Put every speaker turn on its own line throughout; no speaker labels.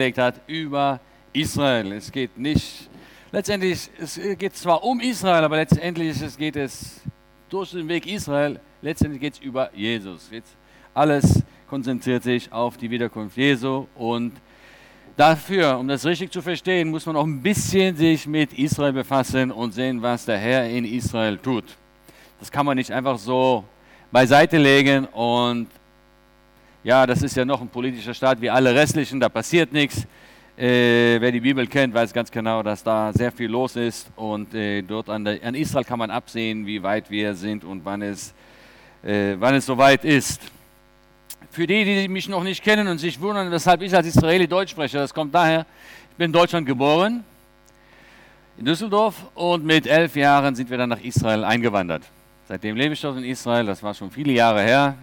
hat über Israel. Es geht nicht, letztendlich, es geht zwar um Israel, aber letztendlich geht es durch den Weg Israel, letztendlich geht es über Jesus. Jetzt alles konzentriert sich auf die Wiederkunft Jesu und dafür, um das richtig zu verstehen, muss man auch ein bisschen sich mit Israel befassen und sehen, was der Herr in Israel tut. Das kann man nicht einfach so beiseite legen und ja, das ist ja noch ein politischer Staat wie alle restlichen, da passiert nichts. Wer die Bibel kennt, weiß ganz genau, dass da sehr viel los ist und dort an Israel kann man absehen, wie weit wir sind und wann es soweit ist. Für die mich noch nicht kennen und sich wundern, weshalb ich als Israeli Deutsch spreche, das kommt daher, ich bin in Deutschland geboren, in Düsseldorf, und mit 11 Jahren sind wir dann nach Israel eingewandert. Seitdem lebe ich dort in Israel, das war schon viele Jahre her,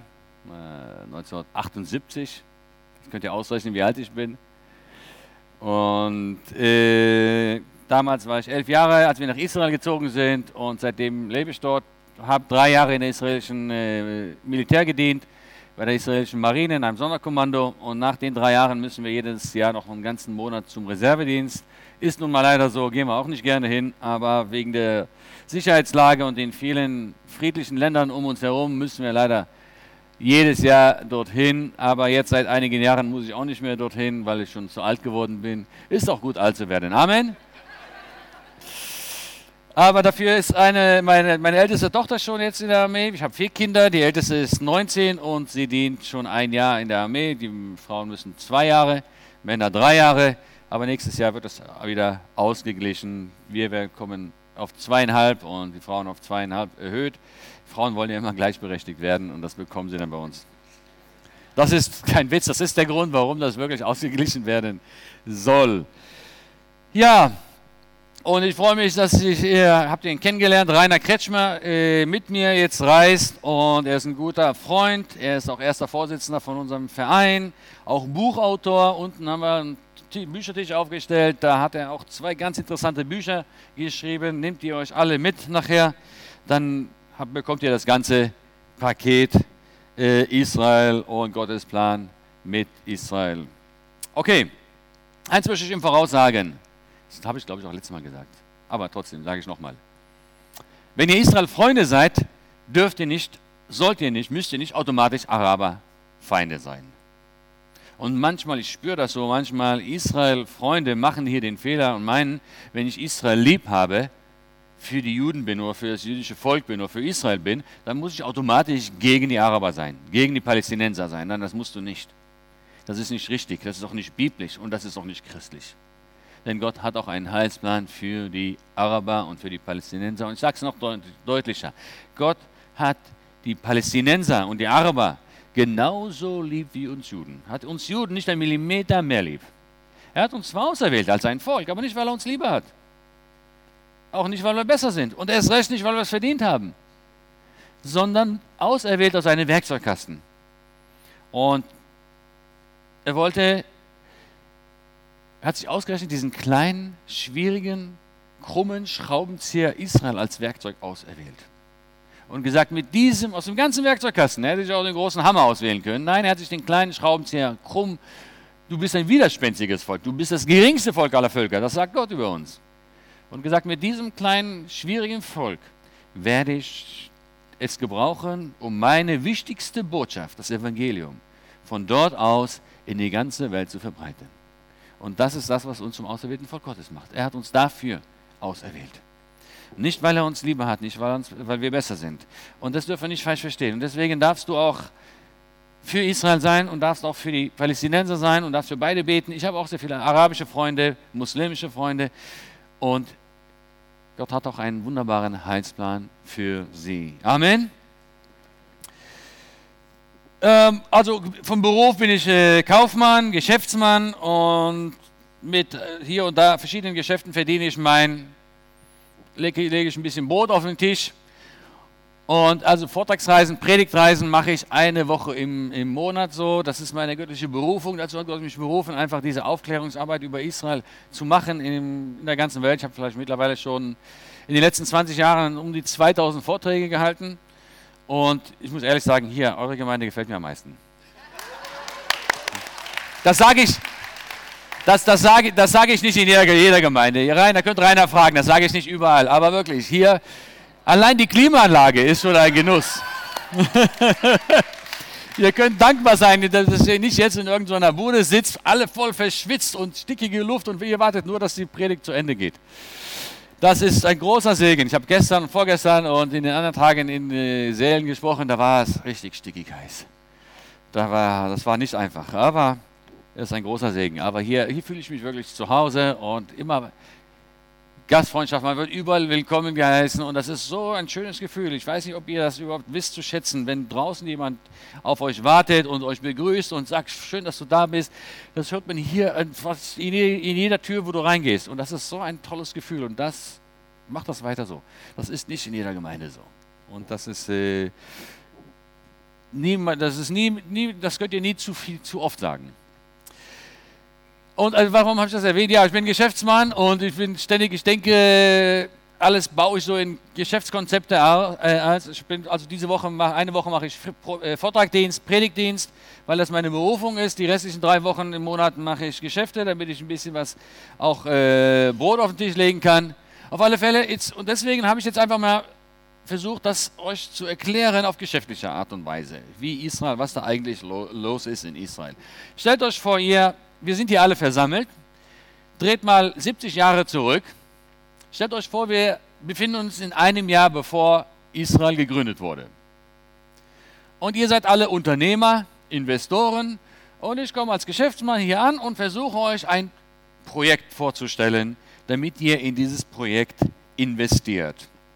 1978, das könnt ihr ausrechnen, wie alt ich bin. Und damals war ich 11 Jahre, als wir nach Israel gezogen sind, und seitdem lebe ich dort, habe 3 Jahre in der israelischen Militär gedient, bei der israelischen Marine in einem Sonderkommando, und nach den 3 Jahren müssen wir jedes Jahr noch einen ganzen Monat zum Reservedienst. Ist nun mal leider so, gehen wir auch nicht gerne hin, aber wegen der Sicherheitslage und den vielen friedlichen Ländern um uns herum müssen wir leider jedes Jahr dorthin, aber jetzt seit einigen Jahren muss ich auch nicht mehr dorthin, weil ich schon zu alt geworden bin. Ist auch gut, alt zu werden. Amen. Aber dafür ist meine älteste Tochter schon jetzt in der Armee. Ich habe 4 Kinder, die älteste ist 19 und sie dient schon 1 Jahr in der Armee. Die Frauen müssen 2 Jahre, Männer 3 Jahre. Aber nächstes Jahr wird es wieder ausgeglichen. Wir kommen auf 2,5 und die Frauen auf 2,5 erhöht. Frauen wollen ja immer gleichberechtigt werden und das bekommen sie dann bei uns. Das ist kein Witz, das ist der Grund, warum das wirklich ausgeglichen werden soll. Ja, und ich freue mich, dass habt ihr ihn kennengelernt, Rainer Kretschmer mit mir jetzt reist, und er ist ein guter Freund, er ist auch erster Vorsitzender von unserem Verein, auch Buchautor. Unten haben wir einen Büchertisch aufgestellt, da hat er auch 2 ganz interessante Bücher geschrieben, nehmt ihr euch alle mit nachher, dann bekommt ihr das ganze Paket Israel und Gottes Plan mit Israel. Okay, eins möchte ich ihm voraussagen. Das habe ich, glaube ich, auch letztes Mal gesagt. Aber trotzdem sage ich nochmal. Wenn ihr Israel-Freunde seid, sollt ihr nicht, müsst ihr nicht automatisch Araber-Feinde sein. Und manchmal, ich spüre das so, manchmal Israel-Freunde machen hier den Fehler und meinen, wenn ich Israel lieb habe, für die Juden bin oder für das jüdische Volk bin oder für Israel bin, dann muss ich automatisch gegen die Araber sein, gegen die Palästinenser sein. Nein, das musst du nicht. Das ist nicht richtig, das ist auch nicht biblisch und das ist auch nicht christlich. Denn Gott hat auch einen Heilsplan für die Araber und für die Palästinenser. Und ich sage es noch deutlicher. Gott hat die Palästinenser und die Araber genauso lieb wie uns Juden. Hat uns Juden nicht einen Millimeter mehr lieb. Er hat uns zwar auserwählt als sein Volk, aber nicht, weil er uns lieber hat. Auch nicht, weil wir besser sind. Und erst recht nicht, weil wir es verdient haben. Sondern auserwählt aus seinem Werkzeugkasten. Und er hat sich ausgerechnet diesen kleinen, schwierigen, krummen Schraubenzieher Israel als Werkzeug auserwählt. Und gesagt, aus dem ganzen Werkzeugkasten, er hätte sich auch den großen Hammer auswählen können. Nein, er hat sich den kleinen Schraubenzieher krumm. Du bist ein widerspenstiges Volk, du bist das geringste Volk aller Völker, das sagt Gott über uns. Und gesagt, mit diesem kleinen, schwierigen Volk werde ich es gebrauchen, um meine wichtigste Botschaft, das Evangelium, von dort aus in die ganze Welt zu verbreiten. Und das ist das, was uns zum auserwählten Volk Gottes macht. Er hat uns dafür auserwählt. Nicht, weil er uns lieber hat, nicht, weil wir besser sind. Und das dürfen wir nicht falsch verstehen. Und deswegen darfst du auch für Israel sein und darfst auch für die Palästinenser sein und darfst für beide beten. Ich habe auch sehr viele arabische Freunde, muslimische Freunde. Und Gott hat auch einen wunderbaren Heilsplan für sie. Amen. Also vom Beruf bin ich Kaufmann, Geschäftsmann, und mit hier und da verschiedenen Geschäften verdiene ich lege ich ein bisschen Brot auf den Tisch. Und also Vortragsreisen, Predigtreisen mache ich eine Woche im Monat so. Das ist meine göttliche Berufung. Dazu hat Gott mich berufen, einfach diese Aufklärungsarbeit über Israel zu machen in der ganzen Welt. Ich habe vielleicht mittlerweile schon in den letzten 20 Jahren um die 2000 Vorträge gehalten. Und ich muss ehrlich sagen, hier, eure Gemeinde gefällt mir am meisten. Das sage Das sage ich nicht in jeder Gemeinde. Da könnt Rainer fragen, das sage ich nicht überall. Aber wirklich, hier, allein die Klimaanlage ist schon ein Genuss. Ihr könnt dankbar sein, dass ihr nicht jetzt in irgendeiner Bude sitzt, alle voll verschwitzt und stickige Luft und ihr wartet nur, dass die Predigt zu Ende geht. Das ist ein großer Segen. Ich habe gestern und vorgestern und in den anderen Tagen in Sälen gesprochen, da war es richtig stickig heiß. Das war nicht einfach, aber es ist ein großer Segen. Aber hier fühle ich mich wirklich zu Hause und immer Gastfreundschaft, man wird überall willkommen geheißen und das ist so ein schönes Gefühl. Ich weiß nicht, ob ihr das überhaupt wisst zu schätzen, wenn draußen jemand auf euch wartet und euch begrüßt und sagt, schön, dass du da bist. Das hört man hier fast in jeder Tür, wo du reingehst und das ist so ein tolles Gefühl und macht das weiter so. Das ist nicht in jeder Gemeinde so und das ist das könnt ihr nie zu oft sagen. Und warum habe ich das erwähnt? Ja, ich bin Geschäftsmann und ich denke, alles baue ich so in Geschäftskonzepte aus. Eine Woche mache ich Vortragdienst, Predigtdienst, weil das meine Berufung ist. Die restlichen 3 Wochen im Monat mache ich Geschäfte, damit ich ein bisschen was auch Brot auf den Tisch legen kann. Auf alle Fälle, und deswegen habe ich jetzt einfach mal versucht, das euch zu erklären auf geschäftliche Art und Weise, wie Israel, was da eigentlich los ist in Israel. Stellt euch vor, wir sind hier alle versammelt. Dreht mal 70 Jahre zurück. Stellt euch vor, wir befinden uns in einem Jahr, bevor Israel gegründet wurde. Und ihr seid alle Unternehmer, Investoren. Und ich komme als Geschäftsmann hier an und versuche euch ein Projekt vorzustellen, damit ihr in dieses Projekt investiert.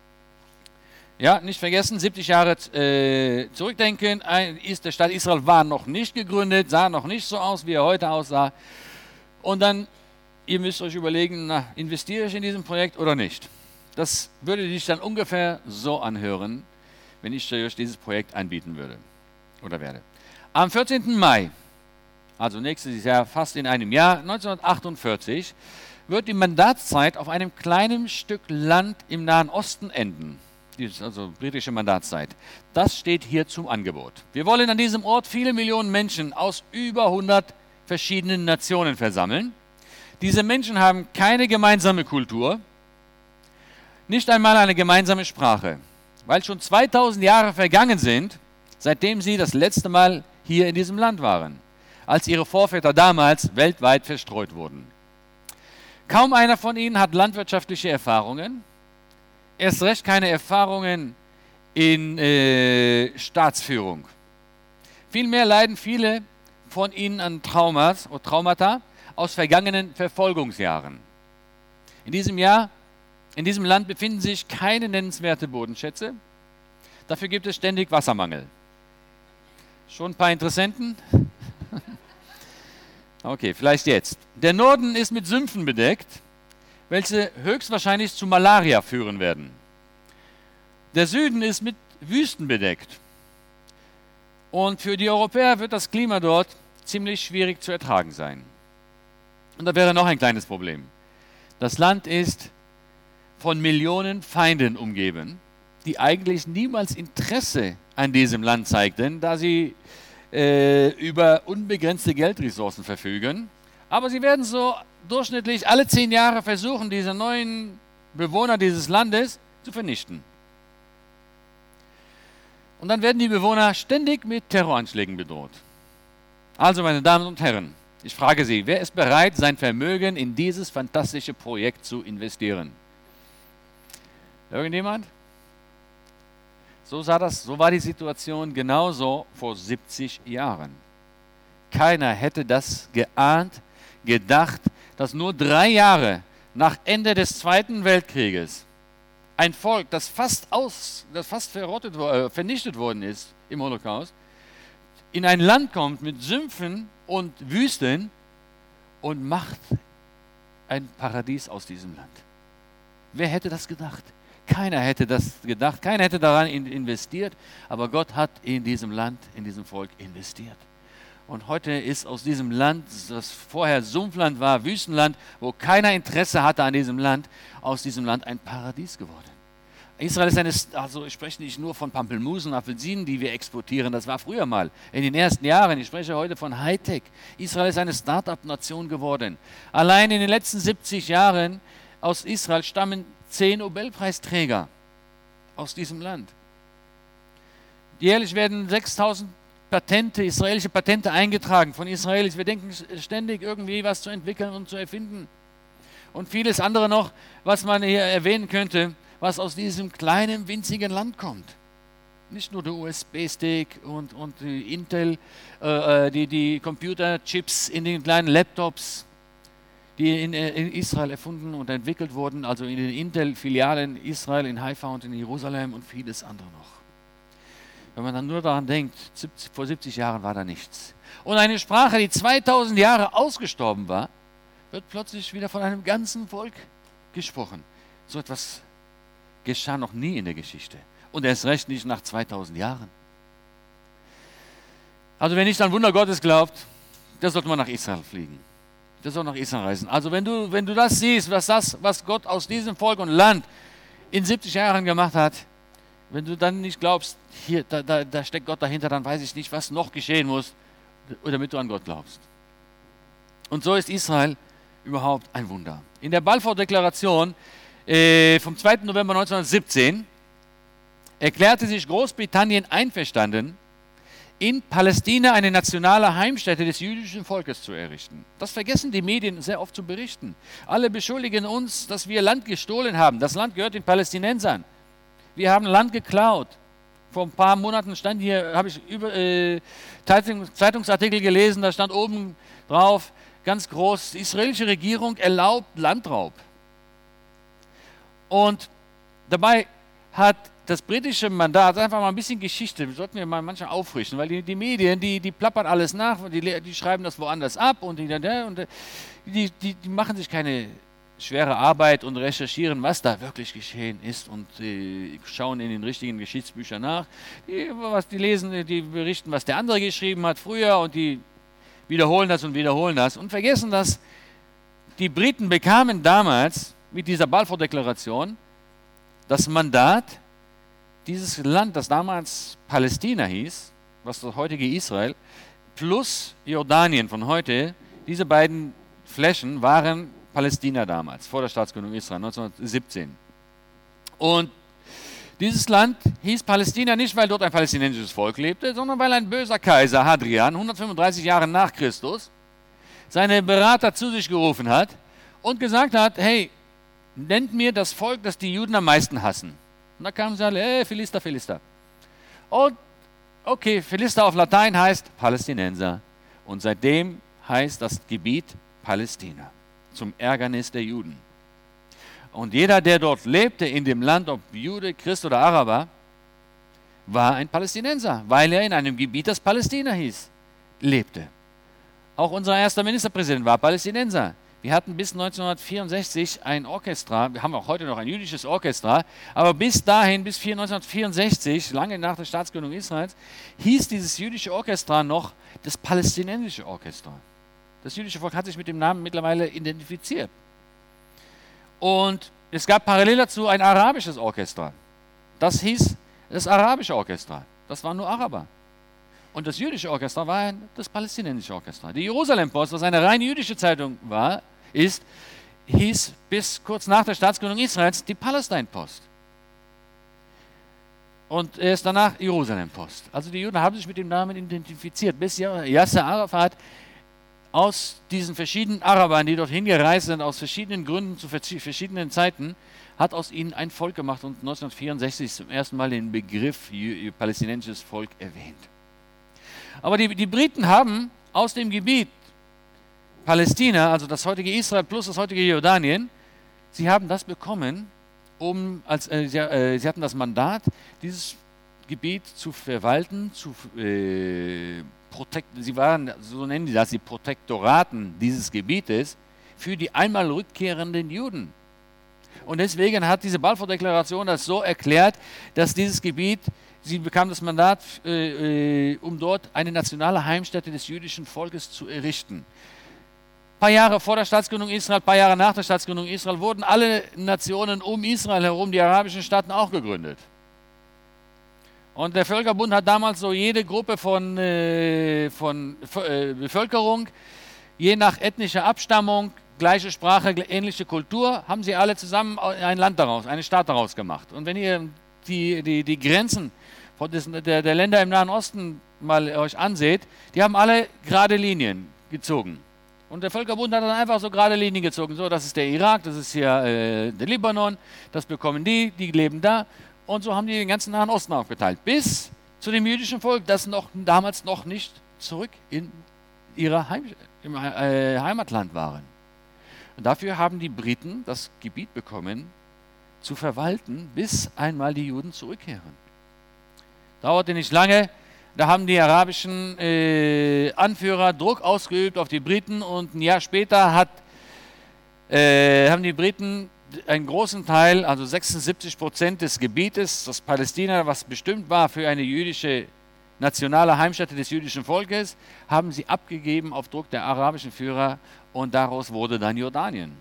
Ja, nicht vergessen, 70 Jahre zurückdenken, der Staat Israel war noch nicht gegründet, sah noch nicht so aus, wie er heute aussah. Und dann, ihr müsst euch überlegen, investiere ich in diesem Projekt oder nicht? Das würde sich dann ungefähr so anhören, wenn ich euch dieses Projekt anbieten würde oder werde. Am 14. Mai, also nächstes Jahr, fast in einem Jahr, 1948, wird die Mandatszeit auf einem kleinen Stück Land im Nahen Osten enden. Also britische Mandatszeit. Das steht hier zum Angebot. Wir wollen an diesem Ort viele Millionen Menschen aus über 100 verschiedenen Nationen versammeln. Diese Menschen haben keine gemeinsame Kultur, nicht einmal eine gemeinsame Sprache, weil schon 2000 Jahre vergangen sind, seitdem sie das letzte Mal hier in diesem Land waren, als ihre Vorväter damals weltweit verstreut wurden. Kaum einer von ihnen hat landwirtschaftliche Erfahrungen, erst recht keine Erfahrungen in Staatsführung. Vielmehr leiden viele von ihnen an Traumata aus vergangenen Verfolgungsjahren. In diesem Land befinden sich keine nennenswerte Bodenschätze. Dafür gibt es ständig Wassermangel. Schon ein paar Interessenten? Okay, vielleicht jetzt. Der Norden ist mit Sümpfen bedeckt, welche höchstwahrscheinlich zu Malaria führen werden. Der Süden ist mit Wüsten bedeckt. Und für die Europäer wird das Klima dort ziemlich schwierig zu ertragen sein. Und da wäre noch ein kleines Problem. Das Land ist von Millionen Feinden umgeben, die eigentlich niemals Interesse an diesem Land zeigten, da sie über unbegrenzte Geldressourcen verfügen. Aber sie werden so durchschnittlich alle 10 Jahre versuchen, diese neuen Bewohner dieses Landes zu vernichten. Und dann werden die Bewohner ständig mit Terroranschlägen bedroht. Also, meine Damen und Herren, ich frage Sie, wer ist bereit, sein Vermögen in dieses fantastische Projekt zu investieren? Irgendjemand? So war die Situation genauso vor 70 Jahren. Keiner hätte das geahnt, gedacht, dass nur 3 Jahre nach Ende des Zweiten Weltkrieges ein Volk, das fast vernichtet worden ist im Holocaust, in ein Land kommt mit Sümpfen und Wüsten und macht ein Paradies aus diesem Land. Wer hätte das gedacht? Keiner hätte das gedacht, keiner hätte daran investiert, aber Gott hat in diesem Land, in diesem Volk investiert. Und heute ist aus diesem Land, das vorher Sumpfland war, Wüstenland, wo keiner Interesse hatte an diesem Land, aus diesem Land ein Paradies geworden. Israel ist also ich spreche nicht nur von Pampelmusen und Apfelsinen, die wir exportieren, das war früher mal, in den ersten Jahren. Ich spreche heute von Hightech. Israel ist eine Start-up-Nation geworden. Allein in den letzten 70 Jahren aus Israel stammen 10 Nobelpreisträger aus diesem Land. Jährlich werden 6000 Patente, israelische Patente eingetragen von Israelis. Wir denken ständig irgendwie was zu entwickeln und zu erfinden. Und vieles andere noch, was man hier erwähnen könnte, was aus diesem kleinen, winzigen Land kommt. Nicht nur der USB-Stick und die Intel, die Computerchips in den kleinen Laptops, die in Israel erfunden und entwickelt wurden, also in den Intel-Filialen in Israel, in Haifa und in Jerusalem und vieles andere noch. Wenn man dann nur daran denkt, vor 70 Jahren war da nichts. Und eine Sprache, die 2000 Jahre ausgestorben war, wird plötzlich wieder von einem ganzen Volk gesprochen. So etwas geschah noch nie in der Geschichte. Und erst recht nicht nach 2000 Jahren. Also wer nicht an Wunder Gottes glaubt, der sollte mal nach Israel fliegen. Der soll nach Israel reisen. Also wenn du das siehst, was Gott aus diesem Volk und Land in 70 Jahren gemacht hat, wenn du dann nicht glaubst, hier, da steckt Gott dahinter, dann weiß ich nicht, was noch geschehen muss, damit du an Gott glaubst. Und so ist Israel überhaupt ein Wunder. In der Balfour-Deklaration vom 2. November 1917 erklärte sich Großbritannien einverstanden, in Palästina eine nationale Heimstätte des jüdischen Volkes zu errichten. Das vergessen die Medien sehr oft zu berichten. Alle beschuldigen uns, dass wir Land gestohlen haben. Das Land gehört den Palästinensern. Wir haben Land geklaut. Vor ein paar Monaten stand hier, habe ich Zeitungsartikel gelesen, da stand oben drauf, ganz groß, die israelische Regierung erlaubt Landraub. Und dabei hat das britische Mandat, einfach mal ein bisschen Geschichte, sollten wir mal manchmal auffrischen, weil die Medien, die plappern alles nach, die schreiben das woanders ab und die machen sich keine schwere Arbeit und recherchieren, was da wirklich geschehen ist und schauen in den richtigen Geschichtsbüchern nach. Die lesen, die berichten, was der andere geschrieben hat früher und die wiederholen das und vergessen, dass die Briten bekamen damals mit dieser Balfour-Deklaration das Mandat, dieses Land, das damals Palästina hieß, was das heutige Israel, plus Jordanien von heute, diese beiden Flächen waren Palästina damals, vor der Staatsgründung Israel, 1917. Und dieses Land hieß Palästina nicht, weil dort ein palästinensisches Volk lebte, sondern weil ein böser Kaiser, Hadrian, 135 Jahre nach Christus, seine Berater zu sich gerufen hat und gesagt hat, hey, nennt mir das Volk, das die Juden am meisten hassen. Und da kamen sie alle, Philister, Philister. Und okay, Philister auf Latein heißt Palästinenser. Und seitdem heißt das Gebiet Palästina, zum Ärgernis der Juden. Und jeder, der dort lebte in dem Land, ob Jude, Christ oder Araber, war ein Palästinenser, weil er in einem Gebiet, das Palästina hieß, lebte. Auch unser erster Ministerpräsident war Palästinenser. Wir hatten bis 1964 ein Orchester, wir haben auch heute noch ein jüdisches Orchester, aber bis dahin, bis 1964, lange nach der Staatsgründung Israels, hieß dieses jüdische Orchester noch das palästinensische Orchester. Das jüdische Volk hat sich mit dem Namen mittlerweile identifiziert. Und es gab parallel dazu ein arabisches Orchester. Das hieß das arabische Orchester. Das waren nur Araber. Und das jüdische Orchester war das palästinensische Orchester. Die Jerusalem Post, was eine rein jüdische Zeitung war, hieß bis kurz nach der Staatsgründung Israels die Palestine Post. Und erst danach Jerusalem Post. Also die Juden haben sich mit dem Namen identifiziert, bis Yasser Arafat aus diesen verschiedenen Arabern, die dorthin gereist sind, aus verschiedenen Gründen zu verschiedenen Zeiten, hat aus ihnen ein Volk gemacht und 1964 zum ersten Mal den Begriff palästinensisches Volk erwähnt. Aber die Briten haben aus dem Gebiet Palästina, also das heutige Israel plus das heutige Jordanien, sie haben das bekommen, sie hatten das Mandat, dieses Gebiet zu verwalten, sie waren, so nennen die das, die Protektoraten dieses Gebietes für die einmal rückkehrenden Juden. Und deswegen hat diese Balfour-Deklaration das so erklärt, dass dieses Gebiet, sie bekamen das Mandat, um dort eine nationale Heimstätte des jüdischen Volkes zu errichten. paar Jahre vor der Staatsgründung Israel, ein paar Jahre nach der Staatsgründung Israel, wurden alle Nationen um Israel herum, die arabischen Staaten, auch gegründet. Und der Völkerbund hat damals so jede Gruppe von Bevölkerung, je nach ethnischer Abstammung, gleiche Sprache, ähnliche Kultur, haben sie alle zusammen ein Land daraus, eine Staat daraus gemacht. Und wenn ihr die Grenzen der Länder im Nahen Osten mal euch anseht, die haben alle gerade Linien gezogen. Und der Völkerbund hat dann einfach so gerade Linien gezogen. So, das ist der Irak, das ist hier der Libanon, das bekommen die leben da. Und so haben die den ganzen Nahen Osten aufgeteilt. Bis zu dem jüdischen Volk, das damals noch nicht zurück in ihrer Heimatland waren. Und dafür haben die Briten das Gebiet bekommen, zu verwalten, bis einmal die Juden zurückkehren. Dauerte nicht lange. Da haben die arabischen Anführer Druck ausgeübt auf die Briten und ein Jahr später haben die Briten einen großen Teil, also 76% des Gebietes, das Palästina, was bestimmt war für eine jüdische nationale Heimstätte des jüdischen Volkes, haben sie abgegeben auf Druck der arabischen Führer und daraus wurde dann Jordanien.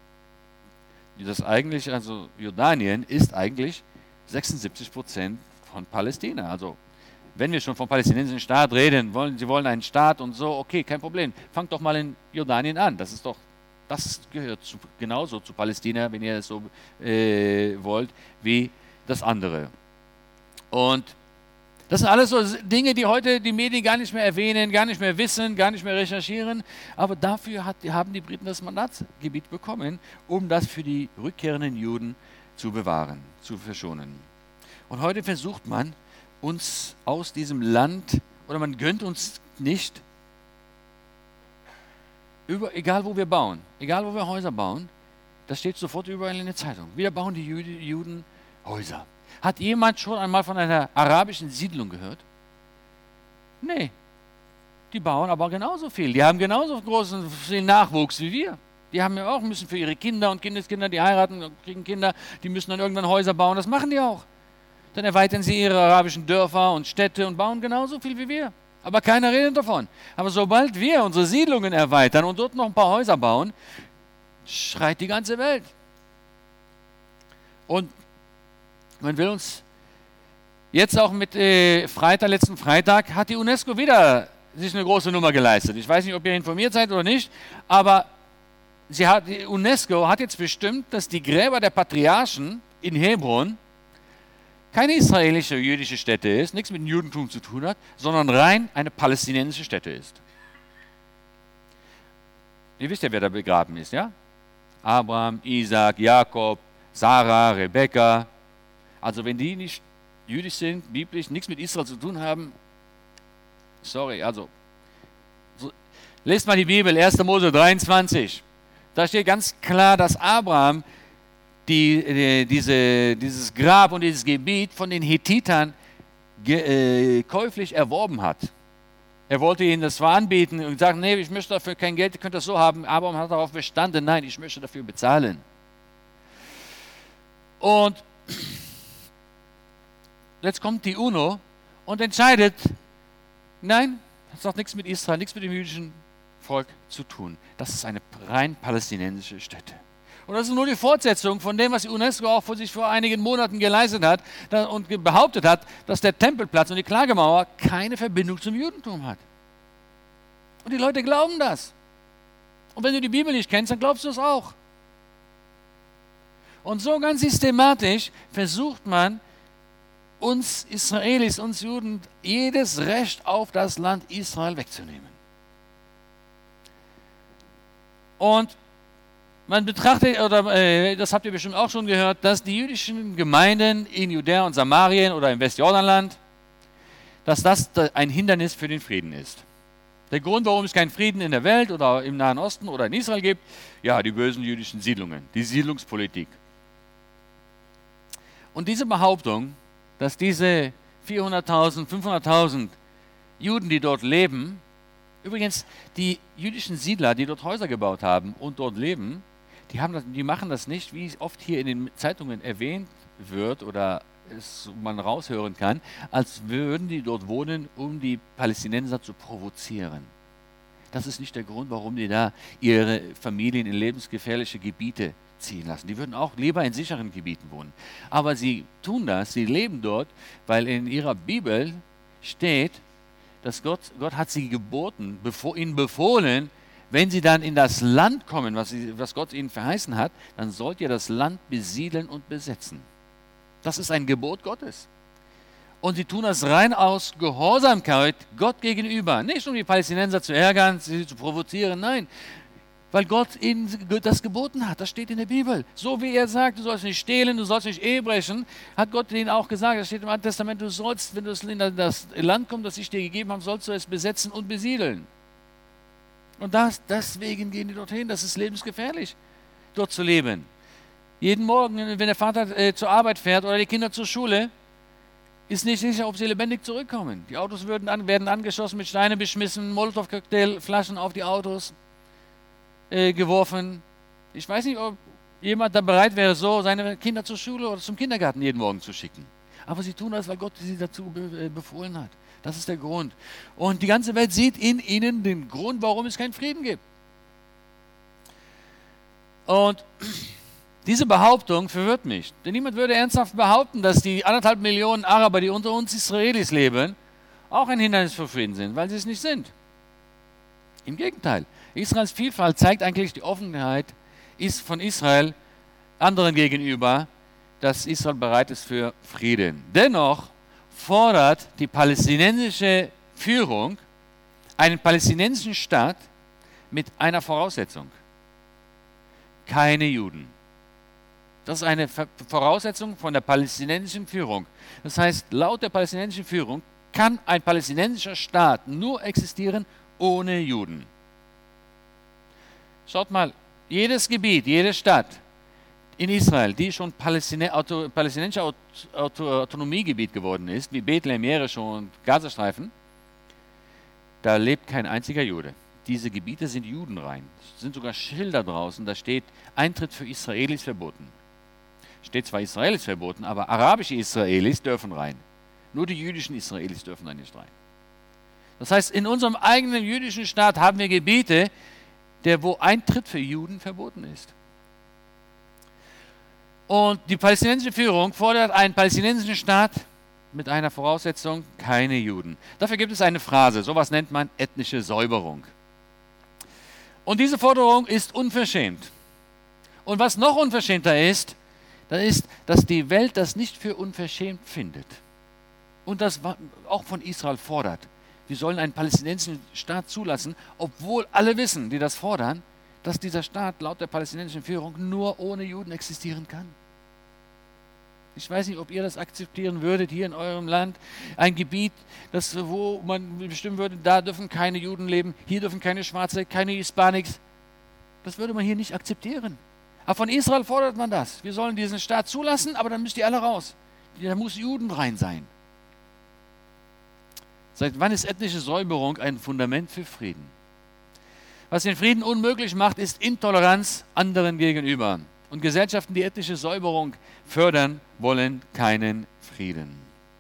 Jordanien ist eigentlich 76% von Palästina. Also wenn wir schon vom palästinensischen Staat reden, sie wollen einen Staat und so, okay, kein Problem. Fangt doch mal in Jordanien an. Das gehört genauso zu Palästina, wenn ihr es so wollt, wie das andere. Und das sind alles so Dinge, die heute die Medien gar nicht mehr erwähnen, gar nicht mehr wissen, gar nicht mehr recherchieren. Aber dafür haben die Briten das Mandatsgebiet bekommen, um das für die rückkehrenden Juden zu bewahren, zu verschonen. Und heute versucht man, uns aus diesem Land, oder man gönnt uns nicht, egal wo wir bauen, egal wo wir Häuser bauen, das steht sofort überall in der Zeitung. Wieder bauen die Juden Häuser. Hat jemand schon einmal von einer arabischen Siedlung gehört? Nee. Die bauen aber genauso viel. Die haben genauso großen viel Nachwuchs wie wir. Die haben ja auch, müssen für ihre Kinder und Kindeskinder, die heiraten und kriegen Kinder, die müssen dann irgendwann Häuser bauen. Das machen die auch. Dann erweitern sie ihre arabischen Dörfer und Städte und bauen genauso viel wie wir. Aber keiner redet davon. Aber sobald wir unsere Siedlungen erweitern und dort noch ein paar Häuser bauen, schreit die ganze Welt. Und man will uns jetzt auch mit letzten Freitag hat die UNESCO wieder sich eine große Nummer geleistet. Ich weiß nicht, ob ihr informiert seid oder nicht, aber die UNESCO hat jetzt bestimmt, dass die Gräber der Patriarchen in Hebron keine israelische jüdische Stätte ist, nichts mit dem Judentum zu tun hat, sondern rein eine palästinensische Stätte ist. Ihr wisst ja, wer da begraben ist, ja? Abraham, Isaac, Jakob, Sarah, Rebekka. Also wenn die nicht jüdisch sind, biblisch, nichts mit Israel zu tun haben, sorry, lest mal die Bibel, 1. Mose 23. Da steht ganz klar, dass Abraham dieses Grab und dieses Gebiet von den Hethitern käuflich erworben hat. Er wollte ihnen das zwar anbieten und sagen, nee, ich möchte dafür kein Geld, ihr könnt das so haben. Abraham hat darauf bestanden, nein, ich möchte dafür bezahlen. Und jetzt kommt die UNO und entscheidet, nein, das hat nichts mit Israel, nichts mit dem jüdischen Volk zu tun. Das ist eine rein palästinensische Stätte. Und das ist nur die Fortsetzung von dem, was die UNESCO auch vor sich vor einigen Monaten geleistet hat und behauptet hat, dass der Tempelplatz und die Klagemauer keine Verbindung zum Judentum hat. Und die Leute glauben das. Und wenn du die Bibel nicht kennst, dann glaubst du es auch. Und so ganz systematisch versucht man, uns Israelis, uns Juden, jedes Recht auf das Land Israel wegzunehmen. Und man betrachtet, oder das habt ihr bestimmt auch schon gehört, dass die jüdischen Gemeinden in Judäa und Samarien oder im Westjordanland, dass das ein Hindernis für den Frieden ist. Der Grund, warum es keinen Frieden in der Welt oder im Nahen Osten oder in Israel gibt, ja, die bösen jüdischen Siedlungen, die Siedlungspolitik. Und diese Behauptung, dass diese 400.000, 500.000 Juden, die dort leben, übrigens die jüdischen Siedler, die dort Häuser gebaut haben und dort leben, die machen das nicht, wie es oft hier in den Zeitungen erwähnt wird oder man raushören kann, als würden die dort wohnen, um die Palästinenser zu provozieren. Das ist nicht der Grund, warum die da ihre Familien in lebensgefährliche Gebiete ziehen lassen. Die würden auch lieber in sicheren Gebieten wohnen. Aber sie tun das, sie leben dort, weil in ihrer Bibel steht, dass Gott hat sie geboten, ihnen befohlen, wenn sie dann in das Land kommen, was Gott ihnen verheißen hat, dann sollt ihr das Land besiedeln und besetzen. Das ist ein Gebot Gottes. Und sie tun das rein aus Gehorsamkeit Gott gegenüber. Nicht um die Palästinenser zu ärgern, sie zu provozieren, nein. Weil Gott ihnen das geboten hat, das steht in der Bibel. So wie er sagt, du sollst nicht stehlen, du sollst nicht Ehe brechen, hat Gott ihnen auch gesagt, das steht im Alten Testament, du sollst, wenn du in das Land kommst, das ich dir gegeben habe, sollst du es besetzen und besiedeln. Und deswegen gehen die dorthin, das ist lebensgefährlich, dort zu leben. Jeden Morgen, wenn der Vater zur Arbeit fährt oder die Kinder zur Schule, ist nicht sicher, ob sie lebendig zurückkommen. Die Autos werden angeschossen, mit Steinen beschmissen, Molotow-Cocktailflaschen auf die Autos geworfen. Ich weiß nicht, ob jemand da bereit wäre, so seine Kinder zur Schule oder zum Kindergarten jeden Morgen zu schicken. Aber sie tun das, weil Gott sie dazu befohlen hat. Das ist der Grund. Und die ganze Welt sieht in ihnen den Grund, warum es keinen Frieden gibt. Und diese Behauptung verwirrt mich. Denn niemand würde ernsthaft behaupten, dass die 1,5 Millionen Araber, die unter uns Israelis leben, auch ein Hindernis für Frieden sind, weil sie es nicht sind. Im Gegenteil. Israels Vielfalt zeigt eigentlich die Offenheit von Israel anderen gegenüber, dass Israel bereit ist für Frieden. Dennoch fordert die palästinensische Führung einen palästinensischen Staat mit einer Voraussetzung: keine Juden. Das ist eine Voraussetzung von der palästinensischen Führung. Das heißt, laut der palästinensischen Führung kann ein palästinensischer Staat nur existieren ohne Juden. Schaut mal, jedes Gebiet, jede Stadt in Israel, die schon palästinensischer Autonomiegebiet geworden ist, wie Bethlehem, Jericho und Gazastreifen, da lebt kein einziger Jude. Diese Gebiete sind judenrein. Es sind sogar Schilder draußen, da steht: Eintritt für Israelis verboten. Steht zwar Israelis verboten, aber arabische Israelis dürfen rein. Nur die jüdischen Israelis dürfen da nicht rein. Das heißt, in unserem eigenen jüdischen Staat haben wir Gebiete, wo Eintritt für Juden verboten ist. Und die palästinensische Führung fordert einen palästinensischen Staat mit einer Voraussetzung: keine Juden. Dafür gibt es eine Phrase, sowas nennt man ethnische Säuberung. Und diese Forderung ist unverschämt. Und was noch unverschämter ist, dass die Welt das nicht für unverschämt findet. Und das auch von Israel fordert. Wir sollen einen palästinensischen Staat zulassen, obwohl alle wissen, die das fordern, dass dieser Staat laut der palästinensischen Führung nur ohne Juden existieren kann. Ich weiß nicht, ob ihr das akzeptieren würdet hier in eurem Land. Ein Gebiet, wo man bestimmen würde, da dürfen keine Juden leben, hier dürfen keine Schwarze, keine Hispanics. Das würde man hier nicht akzeptieren. Aber von Israel fordert man das. Wir sollen diesen Staat zulassen, aber dann müsst ihr alle raus. Da muss Juden rein sein. Seit wann ist ethnische Säuberung ein Fundament für Frieden? Was den Frieden unmöglich macht, ist Intoleranz anderen gegenüber. Und Gesellschaften, die ethnische Säuberung fördern, wollen keinen Frieden.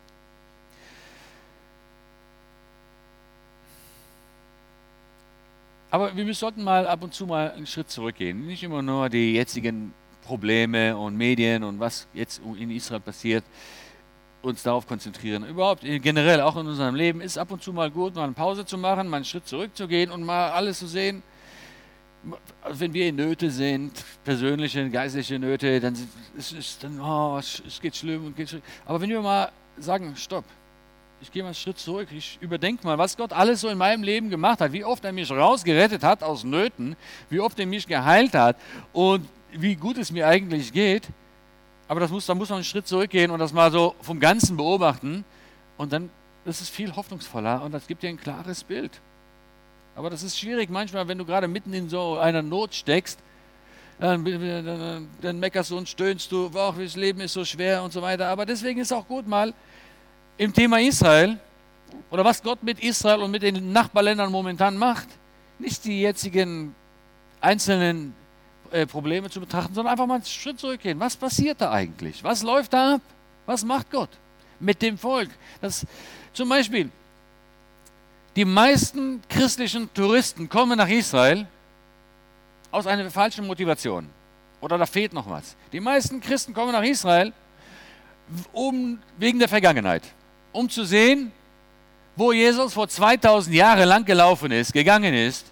Aber wir sollten mal ab und zu mal einen Schritt zurückgehen. Nicht immer nur die jetzigen Probleme und Medien und was jetzt in Israel passiert, uns darauf konzentrieren. Überhaupt generell, auch in unserem Leben, ist ab und zu mal gut, mal eine Pause zu machen, mal einen Schritt zurückzugehen und mal alles zu sehen. Wenn wir in Nöte sind, persönliche, geistliche Nöte, dann es geht schlimm und geht schlimm. Aber wenn wir mal sagen: Stopp, ich gehe mal einen Schritt zurück, ich überdenke mal, was Gott alles so in meinem Leben gemacht hat, wie oft er mich rausgerettet hat aus Nöten, wie oft er mich geheilt hat und wie gut es mir eigentlich geht. Aber da muss man einen Schritt zurückgehen und das mal so vom Ganzen beobachten. Und dann ist es viel hoffnungsvoller und das gibt dir ein klares Bild. Aber das ist schwierig manchmal, wenn du gerade mitten in so einer Not steckst, dann meckerst du und stöhnst du: Boah, das Leben ist so schwer und so weiter. Aber deswegen ist es auch gut, mal im Thema Israel oder was Gott mit Israel und mit den Nachbarländern momentan macht, nicht die jetzigen einzelnen Probleme zu betrachten, sondern einfach mal einen Schritt zurückgehen. Was passiert da eigentlich? Was läuft da ab? Was macht Gott mit dem Volk? Zum Beispiel, Die meisten christlichen Touristen kommen nach Israel aus einer falschen Motivation. Oder da fehlt noch was. Die meisten Christen kommen nach Israel wegen der Vergangenheit. Um zu sehen, wo Jesus vor 2000 Jahren lang gelaufen ist, gegangen ist.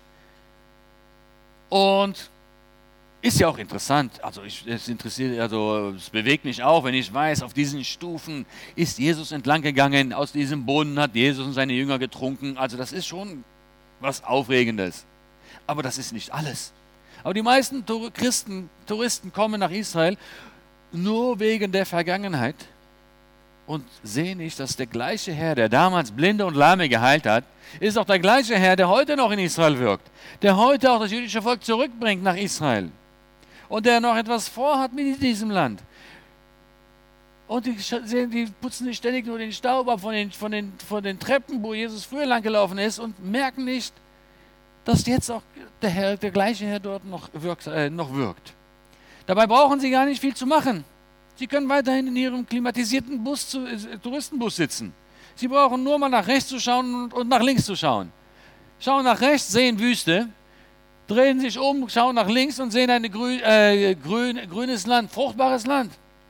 Und ist ja auch interessant. Es bewegt mich auch, wenn ich weiß, auf diesen Stufen ist Jesus entlang gegangen. Aus diesem Brunnen hat Jesus und seine Jünger getrunken. Also das ist schon was Aufregendes. Aber das ist nicht alles. Aber die meisten Touristen kommen nach Israel nur wegen der Vergangenheit und sehen nicht, dass der gleiche Herr, der damals Blinde und Lahme geheilt hat, ist auch der gleiche Herr, der heute noch in Israel wirkt, der heute auch das jüdische Volk zurückbringt nach Israel und der noch etwas vorhat mit diesem Land. Und die putzen sich ständig nur den Staub ab von den Treppen, wo Jesus früher lang gelaufen ist und merken nicht, dass jetzt auch der gleiche Herr dort noch wirkt. Dabei brauchen sie gar nicht viel zu machen. Sie können weiterhin in ihrem klimatisierten Touristenbus sitzen. Sie brauchen nur mal nach rechts zu schauen und nach links zu schauen. Schauen nach rechts, sehen Wüste, drehen sich um, schauen nach links und sehen ein grünes Land, fruchtbares Land.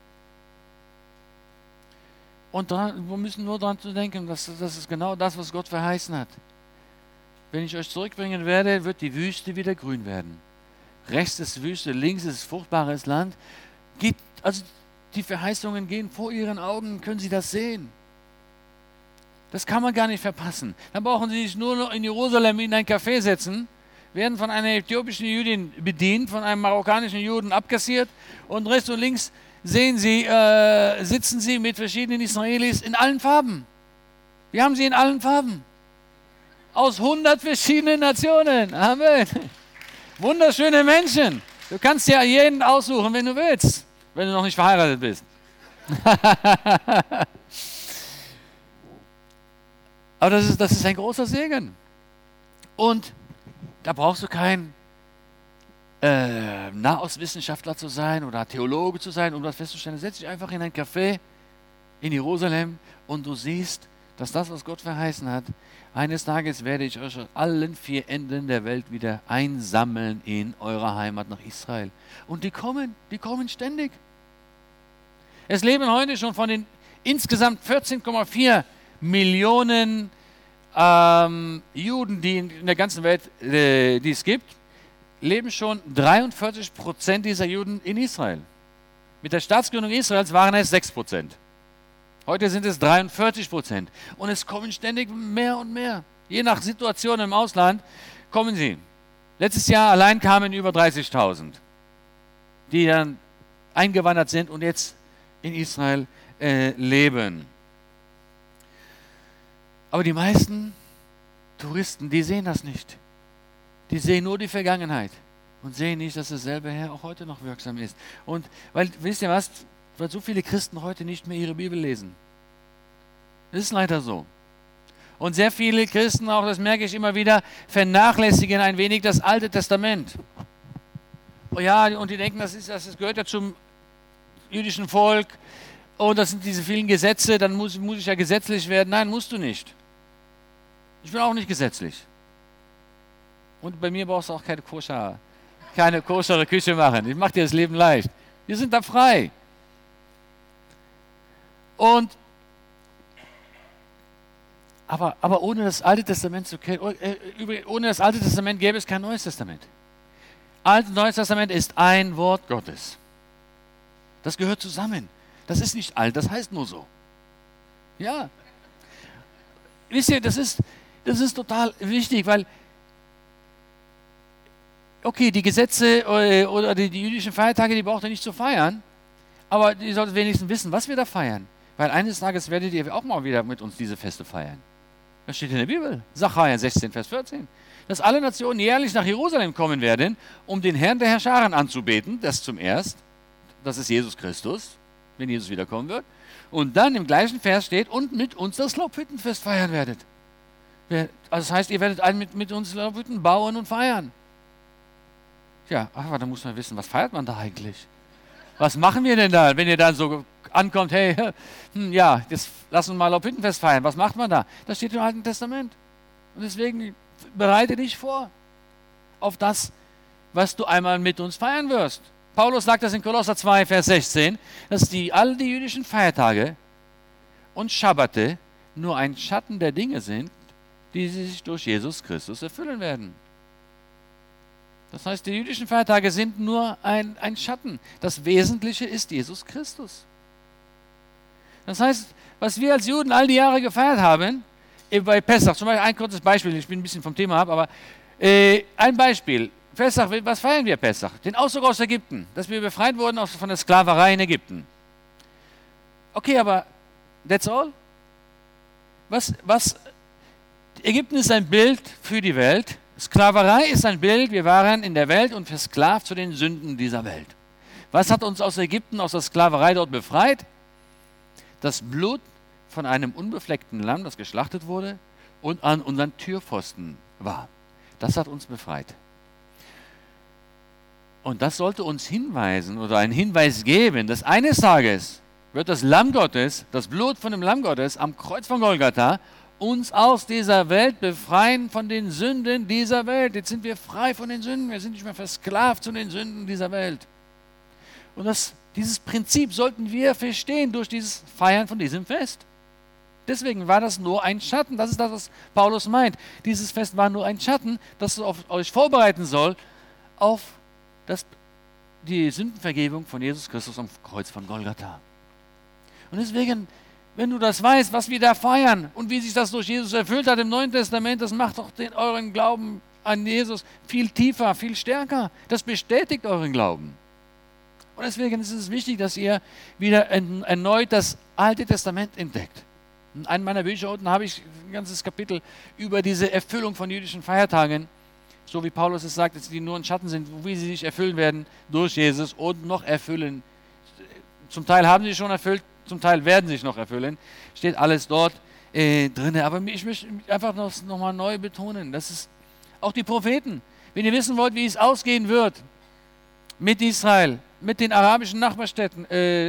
Und wir müssen nur daran zu denken, das ist genau das, was Gott verheißen hat. Wenn ich euch zurückbringen werde, wird die Wüste wieder grün werden. Rechts ist Wüste, links ist fruchtbares Land. Also die Verheißungen gehen vor ihren Augen, können Sie das sehen. Das kann man gar nicht verpassen. Dann brauchen Sie sich nur noch in Jerusalem in ein Café setzen, werden von einer äthiopischen Jüdin bedient, von einem marokkanischen Juden abkassiert und rechts und links sitzen Sie mit verschiedenen Israelis in allen Farben. Wir haben sie in allen Farben. Aus 100 verschiedenen Nationen. Amen. Wunderschöne Menschen. Du kannst ja jeden aussuchen, wenn du willst, wenn du noch nicht verheiratet bist. Aber das ist ein großer Segen. Und da brauchst du kein Nahostwissenschaftler zu sein oder Theologe zu sein, um das festzustellen. Setz dich einfach in ein Café in Jerusalem und du siehst, dass das, was Gott verheißen hat, eines Tages werde ich euch aus allen 4 Enden der Welt wieder einsammeln in eurer Heimat nach Israel. Und die kommen ständig. Es leben heute schon von den insgesamt 14,4 Millionen Juden, die in der ganzen Welt, die es gibt, leben schon 43% dieser Juden in Israel. Mit der Staatsgründung Israels waren es 6%. Heute sind es 43%. Und es kommen ständig mehr und mehr. Je nach Situation im Ausland kommen sie. Letztes Jahr allein kamen über 30.000, die dann eingewandert sind und jetzt in Israel leben. Aber die meisten Touristen, die sehen das nicht. Die sehen nur die Vergangenheit und sehen nicht, dass derselbe Herr auch heute noch wirksam ist. Und wisst ihr was? Weil so viele Christen heute nicht mehr ihre Bibel lesen. Das ist leider so. Und sehr viele Christen, auch das merke ich immer wieder, vernachlässigen ein wenig das Alte Testament. Oh ja, und die denken, das gehört ja zum jüdischen Volk. Oh, das sind diese vielen Gesetze, dann muss ich ja gesetzlich werden. Nein, musst du nicht. Ich bin auch nicht gesetzlich. Und bei mir brauchst du auch keine koschere Küche machen. Ich mache dir das Leben leicht. Wir sind da frei. Aber ohne das Alte Testament zu kennen, ohne das Alte Testament gäbe es kein Neues Testament. Altes und Neues Testament ist ein Wort Gottes. Das gehört zusammen. Das ist nicht alt, das heißt nur so. Ja. Wisst ihr, das ist total wichtig, weil okay, die Gesetze oder die jüdischen Feiertage, die braucht ihr nicht zu feiern, aber ihr solltet wenigstens wissen, was wir da feiern. Weil eines Tages werdet ihr auch mal wieder mit uns diese Feste feiern. Das steht in der Bibel. Sacharja 16, Vers 14. Dass alle Nationen jährlich nach Jerusalem kommen werden, um den Herrn der Herrscharen anzubeten, das zum Erst. Das ist Jesus Christus, wenn Jesus wiederkommen wird. Und dann im gleichen Vers steht, und mit uns das Laubhüttenfest feiern werdet. Also das heißt, ihr werdet mit uns Laubhütten bauen und feiern. Ja, aber da muss man wissen, was feiert man da eigentlich? Was machen wir denn da, wenn ihr dann so ankommt, hey, ja, jetzt lass uns mal Laubhüttenfest feiern. Was macht man da? Das steht im Alten Testament. Und deswegen bereite dich vor auf das, was du einmal mit uns feiern wirst. Paulus sagt das in Kolosser 2, Vers 16, dass all die jüdischen Feiertage und Schabbate nur ein Schatten der Dinge sind, die sich durch Jesus Christus erfüllen werden. Das heißt, die jüdischen Feiertage sind nur ein Schatten. Das Wesentliche ist Jesus Christus. Das heißt, was wir als Juden all die Jahre gefeiert haben, bei Pessach, zum Beispiel ein kurzes Beispiel, ich bin ein bisschen vom Thema ab, aber ein Beispiel. Pessach, was feiern wir Pessach? Den Auszug aus Ägypten, dass wir befreit wurden von der Sklaverei in Ägypten. Okay, aber that's all? Ägypten ist ein Bild für die Welt. Sklaverei ist ein Bild, wir waren in der Welt und versklavt zu den Sünden dieser Welt. Was hat uns aus Ägypten, aus der Sklaverei dort befreit? Das Blut von einem unbefleckten Lamm, das geschlachtet wurde und an unseren Türpfosten war. Das hat uns befreit. Und das sollte uns hinweisen oder einen Hinweis geben, dass eines Tages wird das Lamm Gottes, das Blut von dem Lamm Gottes am Kreuz von Golgatha uns aus dieser Welt befreien von den Sünden dieser Welt. Jetzt sind wir frei von den Sünden, wir sind nicht mehr versklavt zu den Sünden dieser Welt. Und dieses Prinzip sollten wir verstehen durch dieses Feiern von diesem Fest. Deswegen war das nur ein Schatten, das ist das, was Paulus meint. Dieses Fest war nur ein Schatten, das euch vorbereiten soll auf die Sündenvergebung von Jesus Christus am Kreuz von Golgatha. Und deswegen, wenn du das weißt, was wir da feiern und wie sich das durch Jesus erfüllt hat im Neuen Testament, das macht doch euren Glauben an Jesus viel tiefer, viel stärker. Das bestätigt euren Glauben. Und deswegen ist es wichtig, dass ihr wieder erneut das Alte Testament entdeckt. In einem meiner Bücher unten habe ich ein ganzes Kapitel über diese Erfüllung von jüdischen Feiertagen, so wie Paulus es sagt, dass die nur ein Schatten sind, wie sie sich erfüllen werden durch Jesus und noch erfüllen. Zum Teil haben sie schon erfüllt, zum Teil werden sie sich noch erfüllen. Steht alles dort drin. Aber ich möchte einfach noch mal neu betonen, das ist auch die Propheten. Wenn ihr wissen wollt, wie es ausgehen wird mit Israel, mit den arabischen Nachbarstaaten,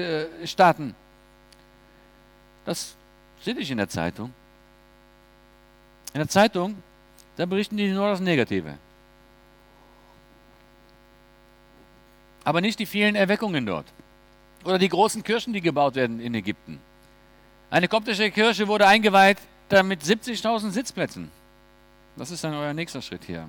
das steht nicht in der Zeitung. In der Zeitung, da berichten die nur das Negative. Aber nicht die vielen Erweckungen dort. Oder die großen Kirchen, die gebaut werden in Ägypten. Eine koptische Kirche wurde eingeweiht mit 70.000 Sitzplätzen. Das ist dann euer nächster Schritt hier.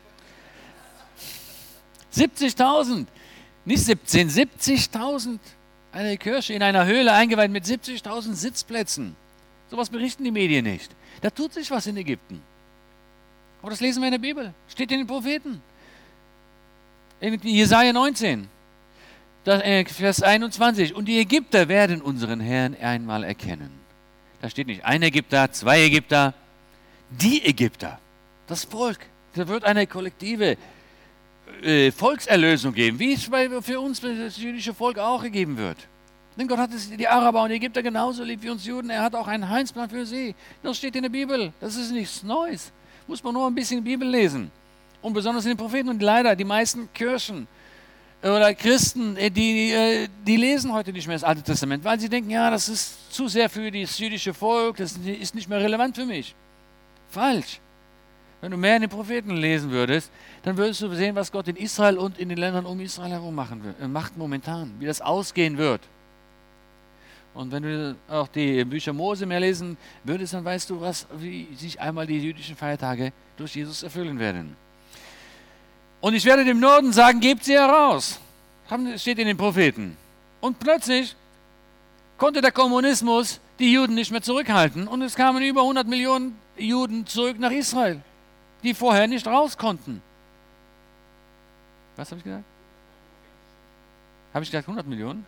70.000, nicht 17, 70.000. Eine Kirche in einer Höhle eingeweiht mit 70.000 Sitzplätzen. Sowas berichten die Medien nicht. Da tut sich was in Ägypten. Aber das lesen wir in der Bibel. Steht in den Propheten. In Jesaja 19, Vers 21. Und die Ägypter werden unseren Herrn einmal erkennen. Da steht nicht ein Ägypter, zwei Ägypter. Die Ägypter. Das Volk. Da wird eine kollektive Volkserlösung geben, wie es für uns, für das jüdische Volk auch gegeben wird. Denn Gott hat die Araber und die Ägypter genauso lieb wie uns Juden. Er hat auch einen Heilsplan für sie. Das steht in der Bibel. Das ist nichts Neues. Muss man nur ein bisschen Bibel lesen. Und besonders in den Propheten. Und leider, die meisten Kirchen oder Christen, die lesen heute nicht mehr das Alte Testament, weil sie denken, ja, das ist zu sehr für das jüdische Volk, das ist nicht mehr relevant für mich. Falsch. Wenn du mehr in den Propheten lesen würdest, dann würdest du sehen, was Gott in Israel und in den Ländern um Israel herum macht momentan, wie das ausgehen wird. Und wenn du auch die Bücher Mose mehr lesen würdest, dann weißt du, wie sich einmal die jüdischen Feiertage durch Jesus erfüllen werden. Und ich werde dem Norden sagen, gebt sie heraus. Steht in den Propheten. Und plötzlich konnte der Kommunismus die Juden nicht mehr zurückhalten. Und es kamen über 100 Millionen Juden zurück nach Israel, die vorher nicht raus konnten. Was habe ich gesagt? Habe ich gesagt 100 Millionen?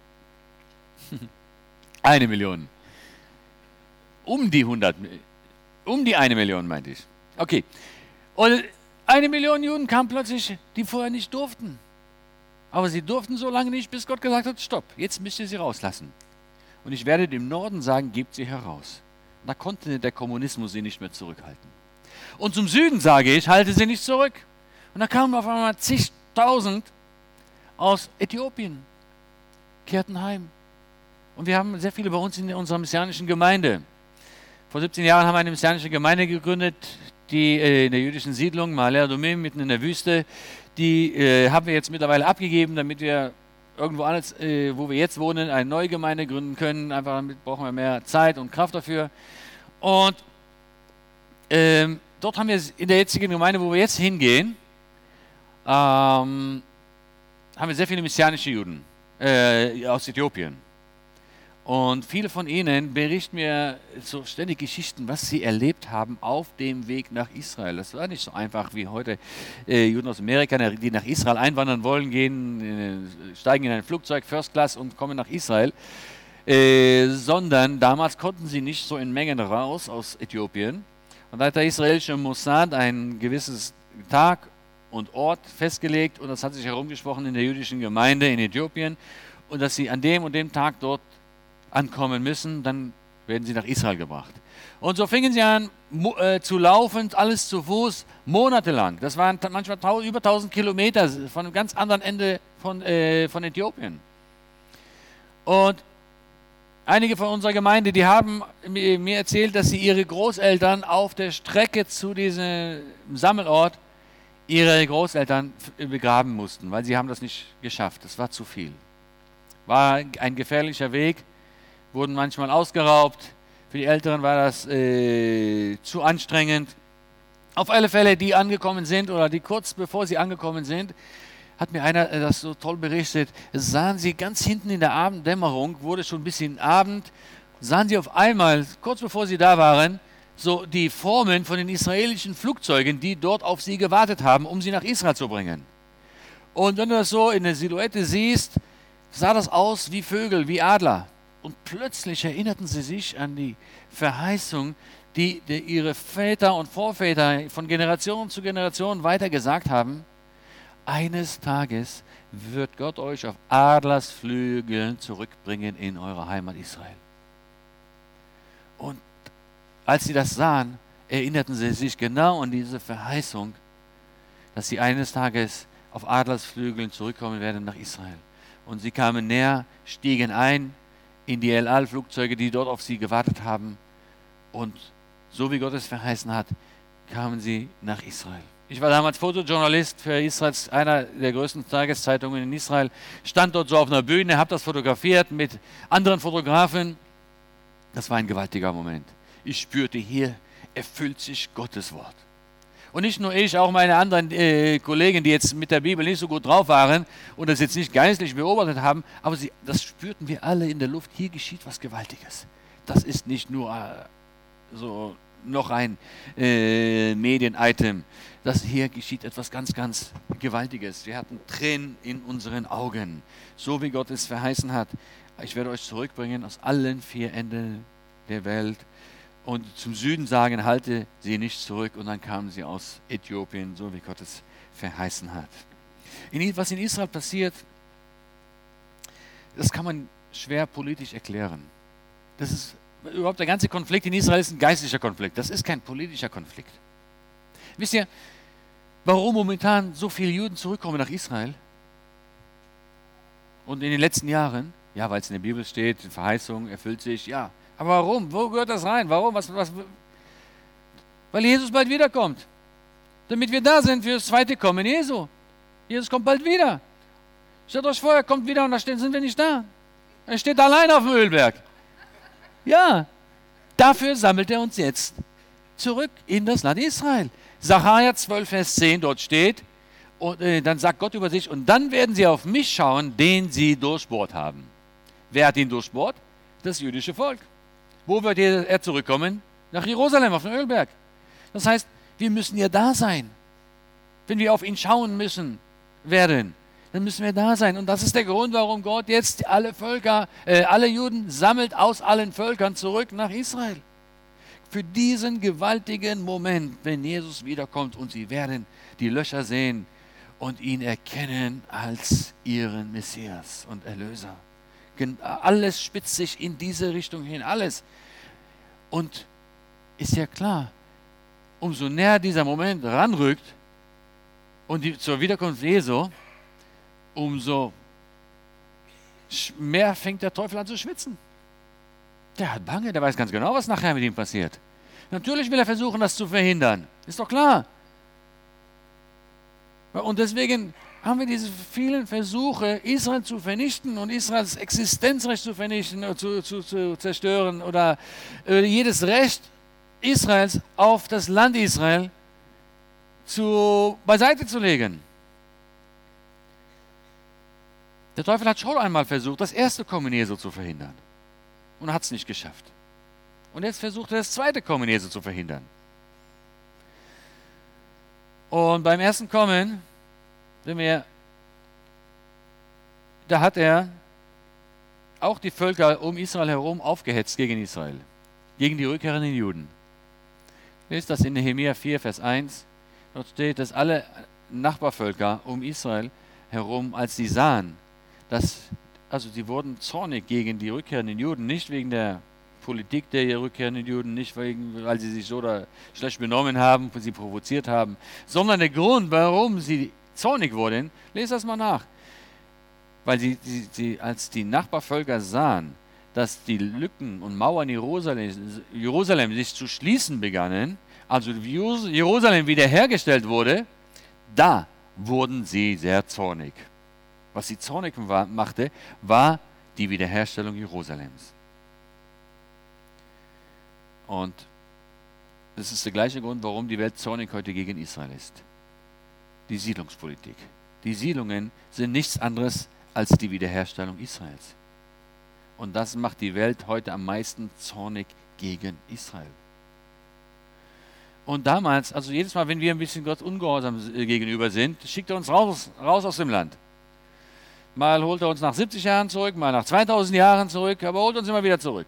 1 Million. Um die 1 Million meinte ich. Okay. Und 1 Million Juden kamen plötzlich, die vorher nicht durften. Aber sie durften so lange nicht, bis Gott gesagt hat, stopp, jetzt müsst ihr sie rauslassen. Und ich werde dem Norden sagen, gebt sie heraus. Und da konnte der Kommunismus sie nicht mehr zurückhalten. Und zum Süden sage ich, halte sie nicht zurück. Und da kamen auf einmal zigtausend aus Äthiopien, kehrten heim. Und wir haben sehr viele bei uns in unserer messianischen Gemeinde. Vor 17 Jahren haben wir eine messianische Gemeinde gegründet, die in der jüdischen Siedlung Ma'ale Adumim mitten in der Wüste, die haben wir jetzt mittlerweile abgegeben, damit wir irgendwo anders, wo wir jetzt wohnen, eine neue Gemeinde gründen können. Einfach damit brauchen wir mehr Zeit und Kraft dafür. Und dort haben wir in der jetzigen Gemeinde, wo wir jetzt hingehen, haben wir sehr viele messianische Juden aus Äthiopien. Und viele von ihnen berichten mir so ständig Geschichten, was sie erlebt haben auf dem Weg nach Israel. Das war nicht so einfach wie heute. Juden aus Amerika, die nach Israel einwandern wollen, steigen in ein Flugzeug, First Class und kommen nach Israel. Sondern damals konnten sie nicht so in Mengen raus aus Äthiopien. Und da hat der israelische Mossad ein gewisses Tag und Ort festgelegt und das hat sich herumgesprochen in der jüdischen Gemeinde in Äthiopien und dass sie an dem und dem Tag dort ankommen müssen, dann werden sie nach Israel gebracht. Und so fingen sie an zu laufen, alles zu Fuß, monatelang. Das waren manchmal über 1000 Kilometer von einem ganz anderen Ende von Äthiopien. Und einige von unserer Gemeinde, die haben mir erzählt, dass sie ihre Großeltern auf der Strecke zu diesem Sammelort ihre Großeltern begraben mussten, weil sie haben das nicht geschafft. Das war zu viel. War ein gefährlicher Weg, wurden manchmal ausgeraubt. Für die Älteren war das zu anstrengend. Auf alle Fälle, die angekommen sind oder die kurz bevor sie angekommen sind, hat mir einer das so toll berichtet, sahen sie ganz hinten in der Abenddämmerung, wurde schon ein bisschen Abend, sahen sie auf einmal, kurz bevor sie da waren, so die Formen von den israelischen Flugzeugen, die dort auf sie gewartet haben, um sie nach Israel zu bringen. Und wenn du das so in der Silhouette siehst, sah das aus wie Vögel, wie Adler. Und plötzlich erinnerten sie sich an die Verheißung, die ihre Väter und Vorväter von Generation zu Generation weitergesagt haben. Eines Tages wird Gott euch auf Adlersflügeln zurückbringen in eure Heimat Israel. Und als sie das sahen, erinnerten sie sich genau an diese Verheißung, dass sie eines Tages auf Adlersflügeln zurückkommen werden nach Israel. Und sie kamen näher, stiegen ein in die El Al-Flugzeuge, die dort auf sie gewartet haben. Und so wie Gott es verheißen hat, kamen sie nach Israel. Ich war damals Fotojournalist für Israels, einer der größten Tageszeitungen in Israel, stand dort so auf einer Bühne, habe das fotografiert mit anderen Fotografen. Das war ein gewaltiger Moment. Ich spürte, hier erfüllt sich Gottes Wort. Und nicht nur ich, auch meine anderen Kollegen, die jetzt mit der Bibel nicht so gut drauf waren und das jetzt nicht geistlich beobachtet haben, aber das spürten wir alle in der Luft. Hier geschieht was Gewaltiges. Das ist nicht nur so noch ein Medien-Item. Hier geschieht etwas ganz, ganz Gewaltiges. Wir hatten Tränen in unseren Augen, so wie Gott es verheißen hat. Ich werde euch zurückbringen aus allen 4 Enden der Welt und zum Süden sagen, halte sie nicht zurück. Und dann kamen sie aus Äthiopien, so wie Gott es verheißen hat. Was in Israel passiert, das kann man schwer politisch erklären. Das ist überhaupt der ganze Konflikt in Israel ist ein geistlicher Konflikt. Das ist kein politischer Konflikt. Wisst ihr, warum momentan so viele Juden zurückkommen nach Israel? Und in den letzten Jahren? Ja, weil es in der Bibel steht, die Verheißung erfüllt sich, ja. Aber warum? Wo gehört das rein? Warum? Weil Jesus bald wiederkommt. Damit wir da sind für das zweite Kommen Jesu. Jesus kommt bald wieder. Stellt euch vor, er kommt wieder und da sind wir nicht da. Er steht allein auf dem Ölberg. Ja, dafür sammelt er uns jetzt zurück in das Land Israel. Sacharja 12, Vers 10, dort steht, und dann sagt Gott über sich, und dann werden sie auf mich schauen, den sie durchbohrt haben. Wer hat ihn durchbohrt? Das jüdische Volk. Wo wird er zurückkommen? Nach Jerusalem, auf den Ölberg. Das heißt, wir müssen ja da sein. Wenn wir auf ihn schauen werden, dann müssen wir da sein. Und das ist der Grund, warum Gott jetzt alle Juden sammelt aus allen Völkern zurück nach Israel. Für diesen gewaltigen Moment, wenn Jesus wiederkommt und sie werden die Löcher sehen und ihn erkennen als ihren Messias und Erlöser. Alles spitzt sich in diese Richtung hin, alles. Und ist ja klar, umso näher dieser Moment ranrückt und zur Wiederkunft Jesu, umso mehr fängt der Teufel an zu schwitzen. Der hat Bange, der weiß ganz genau, was nachher mit ihm passiert. Natürlich will er versuchen, das zu verhindern. Ist doch klar. Und deswegen haben wir diese vielen Versuche, Israel zu vernichten und Israels Existenzrecht zu vernichten, zu zerstören oder jedes Recht Israels auf das Land Israel beiseite zu legen. Der Teufel hat schon einmal versucht, das erste Kommen Jesu zu verhindern und hat es nicht geschafft. Und jetzt versucht er, das zweite Kommen Jesu zu verhindern. Und beim ersten Kommen, da hat er auch die Völker um Israel herum aufgehetzt gegen Israel, gegen die rückkehrenden Juden. Lest das in Nehemia 4, Vers 1. Dort steht, dass alle Nachbarvölker um Israel herum, als sie sahen, sie wurden zornig gegen die rückkehrenden Juden, nicht wegen der Politik der rückkehrenden Juden, nicht weil sie sich so oder schlecht benommen haben, sie provoziert haben, sondern der Grund, warum sie zornig wurden, lest das mal nach. Weil als die Nachbarvölker sahen, dass die Lücken und Mauern Jerusalem sich zu schließen begannen, also Jerusalem wiederhergestellt wurde, da wurden sie sehr zornig. Was sie zornig machte, war die Wiederherstellung Jerusalems. Und das ist der gleiche Grund, warum die Welt zornig heute gegen Israel ist. Die Siedlungspolitik. Die Siedlungen sind nichts anderes als die Wiederherstellung Israels. Und das macht die Welt heute am meisten zornig gegen Israel. Und damals, also jedes Mal, wenn wir ein bisschen Gott ungehorsam gegenüber sind, schickt er uns raus aus dem Land. Mal holt er uns nach 70 Jahren zurück, mal nach 2000 Jahren zurück, aber holt uns immer wieder zurück.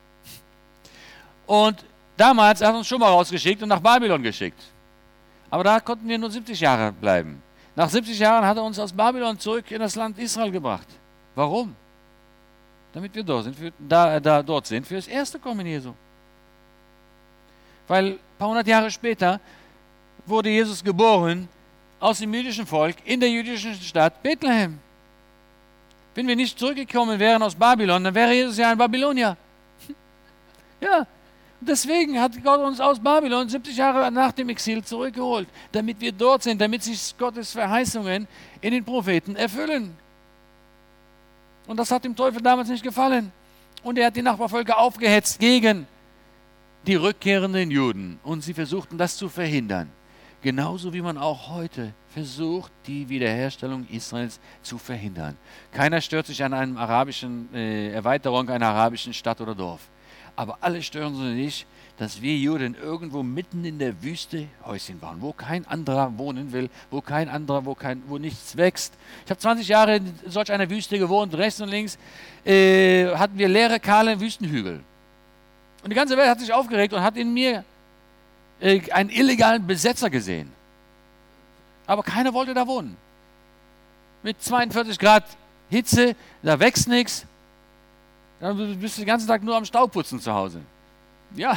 Und damals hat er uns schon mal rausgeschickt und nach Babylon geschickt. Aber da konnten wir nur 70 Jahre bleiben. Nach 70 Jahren hat er uns aus Babylon zurück in das Land Israel gebracht. Warum? Damit wir dort sind für das erste Kommen Jesu. Weil ein paar hundert Jahre später wurde Jesus geboren aus dem jüdischen Volk in der jüdischen Stadt Bethlehem. Wenn wir nicht zurückgekommen wären aus Babylon, dann wäre Jesus ja ein Babylonier. Ja, deswegen hat Gott uns aus Babylon 70 Jahre nach dem Exil zurückgeholt, damit wir dort sind, damit sich Gottes Verheißungen in den Propheten erfüllen. Und das hat dem Teufel damals nicht gefallen. Und er hat die Nachbarvölker aufgehetzt gegen die rückkehrenden Juden. Und sie versuchten das zu verhindern. Genauso wie man auch heute versucht, die Wiederherstellung Israels zu verhindern. Keiner stört sich an einer Erweiterung einer arabischen Stadt oder Dorf. Aber alle stören sich, dass wir Juden irgendwo mitten in der Wüste Häuschen bauen, wo kein anderer wohnen will, wo nichts wächst. Ich habe 20 Jahre in solch einer Wüste gewohnt, rechts und links hatten wir leere, kahle Wüstenhügel. Und die ganze Welt hat sich aufgeregt und hat in mir einen illegalen Besetzer gesehen. Aber keiner wollte da wohnen. Mit 42 Grad Hitze, da wächst nichts. Dann bist du den ganzen Tag nur am Staubputzen zu Hause. Ja.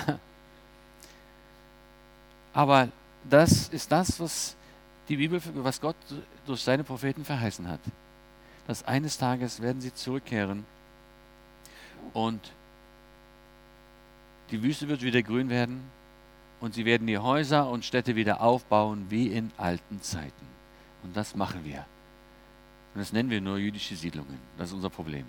Aber das ist das, was die Bibel, was Gott durch seine Propheten verheißen hat. Dass eines Tages werden sie zurückkehren und die Wüste wird wieder grün werden und sie werden die Häuser und Städte wieder aufbauen wie in alten Zeiten. Und das machen wir. Und das nennen wir nur jüdische Siedlungen. Das ist unser Problem.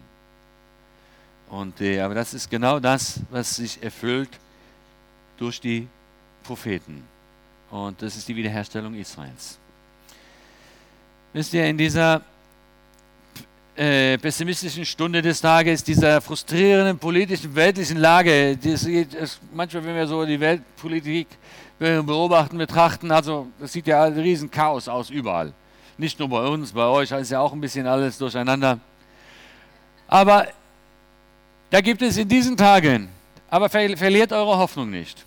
Aber das ist genau das, was sich erfüllt durch die Propheten. Und das ist die Wiederherstellung Israels. Wisst ihr, in dieser pessimistischen Stunde des Tages, dieser frustrierenden politischen, weltlichen Lage, manchmal, wenn wir so die Weltpolitik betrachten, also das sieht ja ein riesen Chaos aus überall. Nicht nur bei uns, bei euch ist ja auch ein bisschen alles durcheinander. Aber da gibt es in diesen Tagen, aber verliert eure Hoffnung nicht.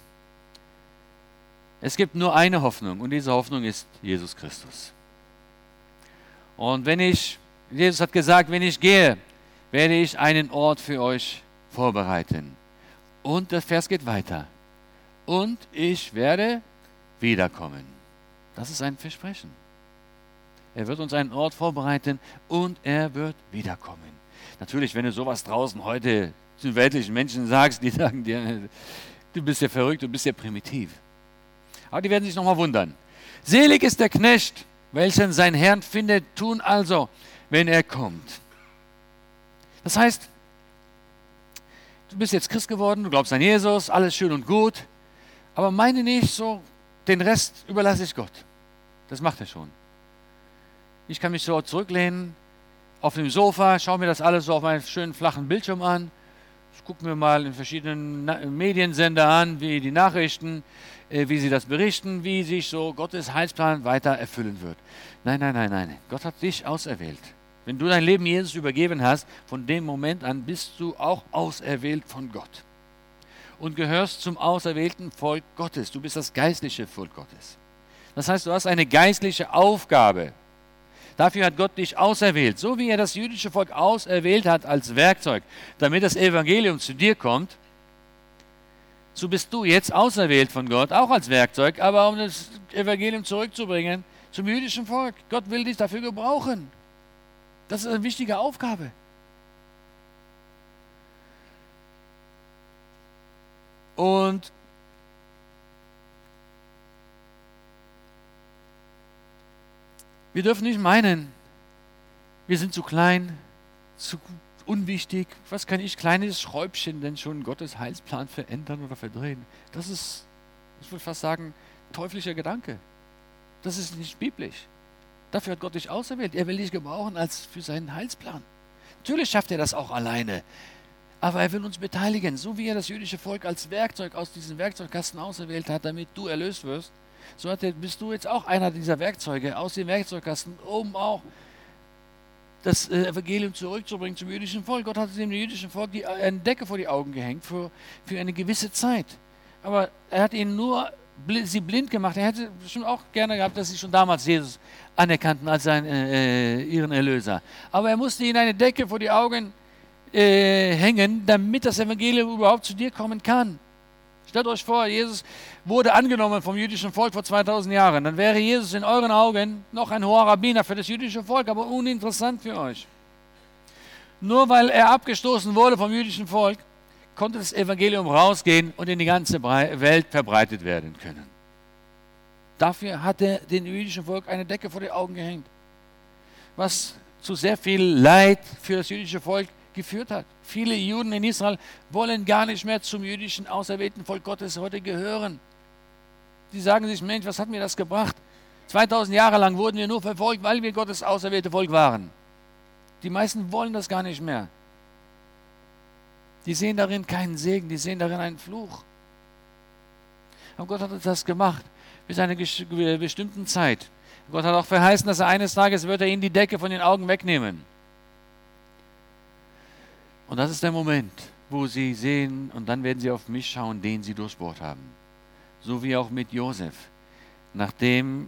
Es gibt nur eine Hoffnung und diese Hoffnung ist Jesus Christus. Und Jesus hat gesagt, wenn ich gehe, werde ich einen Ort für euch vorbereiten. Und der Vers geht weiter. Und ich werde wiederkommen. Das ist ein Versprechen. Er wird uns einen Ort vorbereiten und er wird wiederkommen. Natürlich, wenn du sowas draußen heute zu weltlichen Menschen sagst, die sagen dir, Du bist ja verrückt, du bist ja primitiv. Aber die werden sich nochmal wundern. Selig ist der Knecht, welchen sein Herrn findet, tun also, wenn er kommt. Das heißt, du bist jetzt Christ geworden, du glaubst an Jesus, alles schön und gut, aber meine nicht so, den Rest überlasse ich Gott. Das macht er schon. Ich kann mich so zurücklehnen auf dem Sofa, schaue mir das alles so auf meinem schönen flachen Bildschirm an. Ich gucke mir mal in verschiedenen Mediensender an, wie die Nachrichten, wie sie das berichten, wie sich so Gottes Heilsplan weiter erfüllen wird. Nein, nein, nein, nein. Gott hat dich auserwählt. Wenn du dein Leben Jesus übergeben hast, von dem Moment an bist du auch auserwählt von Gott. Und gehörst zum auserwählten Volk Gottes. Du bist das geistliche Volk Gottes. Das heißt, du hast eine geistliche Aufgabe. Dafür hat Gott dich auserwählt. So wie er das jüdische Volk auserwählt hat als Werkzeug, damit das Evangelium zu dir kommt, so bist du jetzt auserwählt von Gott, auch als Werkzeug, aber um das Evangelium zurückzubringen zum jüdischen Volk. Gott will dich dafür gebrauchen. Das ist eine wichtige Aufgabe. Und wir dürfen nicht meinen, wir sind zu klein, zu unwichtig. Was kann ich, kleines Schräubchen, denn schon Gottes Heilsplan verändern oder verdrehen? Das ist, ich würde fast sagen, teuflischer Gedanke. Das ist nicht biblisch. Dafür hat Gott dich auserwählt. Er will dich gebrauchen als für seinen Heilsplan. Natürlich schafft er das auch alleine. Aber er will uns beteiligen, so wie er das jüdische Volk als Werkzeug aus diesem Werkzeugkasten auserwählt hat, damit du erlöst wirst. So bist du jetzt auch einer dieser Werkzeuge aus dem Werkzeugkasten, um auch das Evangelium zurückzubringen zum jüdischen Volk. Gott hat dem jüdischen Volk eine Decke vor die Augen gehängt für eine gewisse Zeit. Aber er hat ihnen nur sie blind gemacht. Er hätte schon auch gerne gehabt, dass sie schon damals Jesus anerkannten als ihren Erlöser. Aber er musste ihnen eine Decke vor die Augen hängen, damit das Evangelium überhaupt zu dir kommen kann. Stellt euch vor, Jesus wurde angenommen vom jüdischen Volk vor 2000 Jahren. Dann wäre Jesus in euren Augen noch ein hoher Rabbiner für das jüdische Volk, aber uninteressant für euch. Nur weil er abgestoßen wurde vom jüdischen Volk, konnte das Evangelium rausgehen und in die ganze Welt verbreitet werden können. Dafür hat er dem jüdischen Volk eine Decke vor die Augen gehängt, was zu sehr viel Leid für das jüdische Volk geführt hat. Viele Juden in Israel wollen gar nicht mehr zum jüdischen auserwählten Volk Gottes heute gehören. Die sagen sich, Mensch, was hat mir das gebracht? 2000 Jahre lang wurden wir nur verfolgt, weil wir Gottes auserwählte Volk waren. Die meisten wollen das gar nicht mehr. Die sehen darin keinen Segen, die sehen darin einen Fluch. Aber Gott hat das gemacht bis einer bestimmten Zeit. Gott hat auch verheißen, dass eines Tages wird er ihnen die Decke von den Augen wegnehmen. Und das ist der Moment, wo sie sehen, und dann werden sie auf mich schauen, den sie durchbohrt haben. So wie auch mit Josef. Nachdem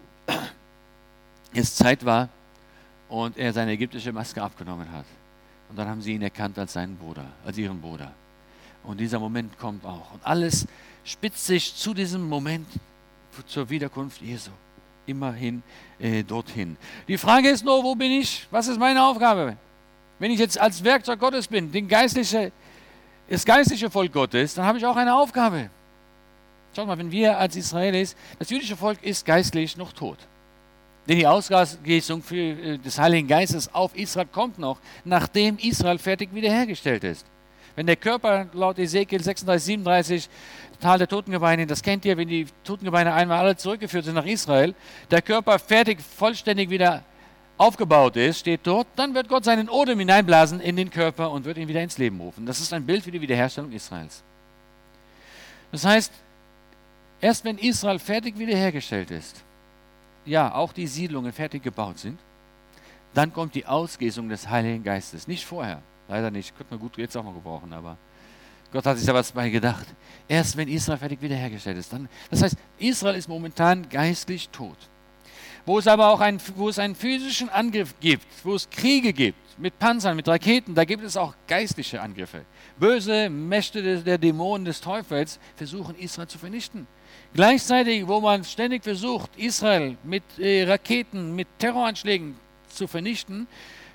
es Zeit war und er seine ägyptische Maske abgenommen hat. Und dann haben sie ihn erkannt als seinen Bruder, als ihren Bruder. Und dieser Moment kommt auch. Und alles spitzt sich zu diesem Moment, zur Wiederkunft Jesu. Immerhin dorthin. Die Frage ist nur, wo bin ich? Was ist meine Aufgabe? Wenn ich jetzt als Werkzeug Gottes bin, das geistliche Volk Gottes, dann habe ich auch eine Aufgabe. Schaut mal, wenn wir als Israelis, das jüdische Volk ist geistlich noch tot. Denn die Ausgießung des Heiligen Geistes auf Israel kommt noch, nachdem Israel fertig wiederhergestellt ist. Wenn der Körper laut Ezekiel 36, 37, Tal der Totengebeine, das kennt ihr, wenn die Totengebeine einmal alle zurückgeführt sind nach Israel, der Körper fertig, vollständig wieder aufgebaut ist, steht dort, dann wird Gott seinen Odem hineinblasen in den Körper und wird ihn wieder ins Leben rufen. Das ist ein Bild für die Wiederherstellung Israels. Das heißt, erst wenn Israel fertig wiederhergestellt ist, ja, auch die Siedlungen fertig gebaut sind, dann kommt die Ausgießung des Heiligen Geistes. Nicht vorher, leider nicht. Könnte man gut jetzt auch mal gebrauchen, aber Gott hat sich da was bei gedacht. Erst wenn Israel fertig wiederhergestellt ist. Dann, das heißt, Israel ist momentan geistlich tot. Wo es aber auch einen physischen Angriff gibt, wo es Kriege gibt, mit Panzern, mit Raketen, da gibt es auch geistliche Angriffe. Böse Mächte der Dämonen des Teufels versuchen, Israel zu vernichten. Gleichzeitig, wo man ständig versucht, Israel mit Raketen, mit Terroranschlägen zu vernichten,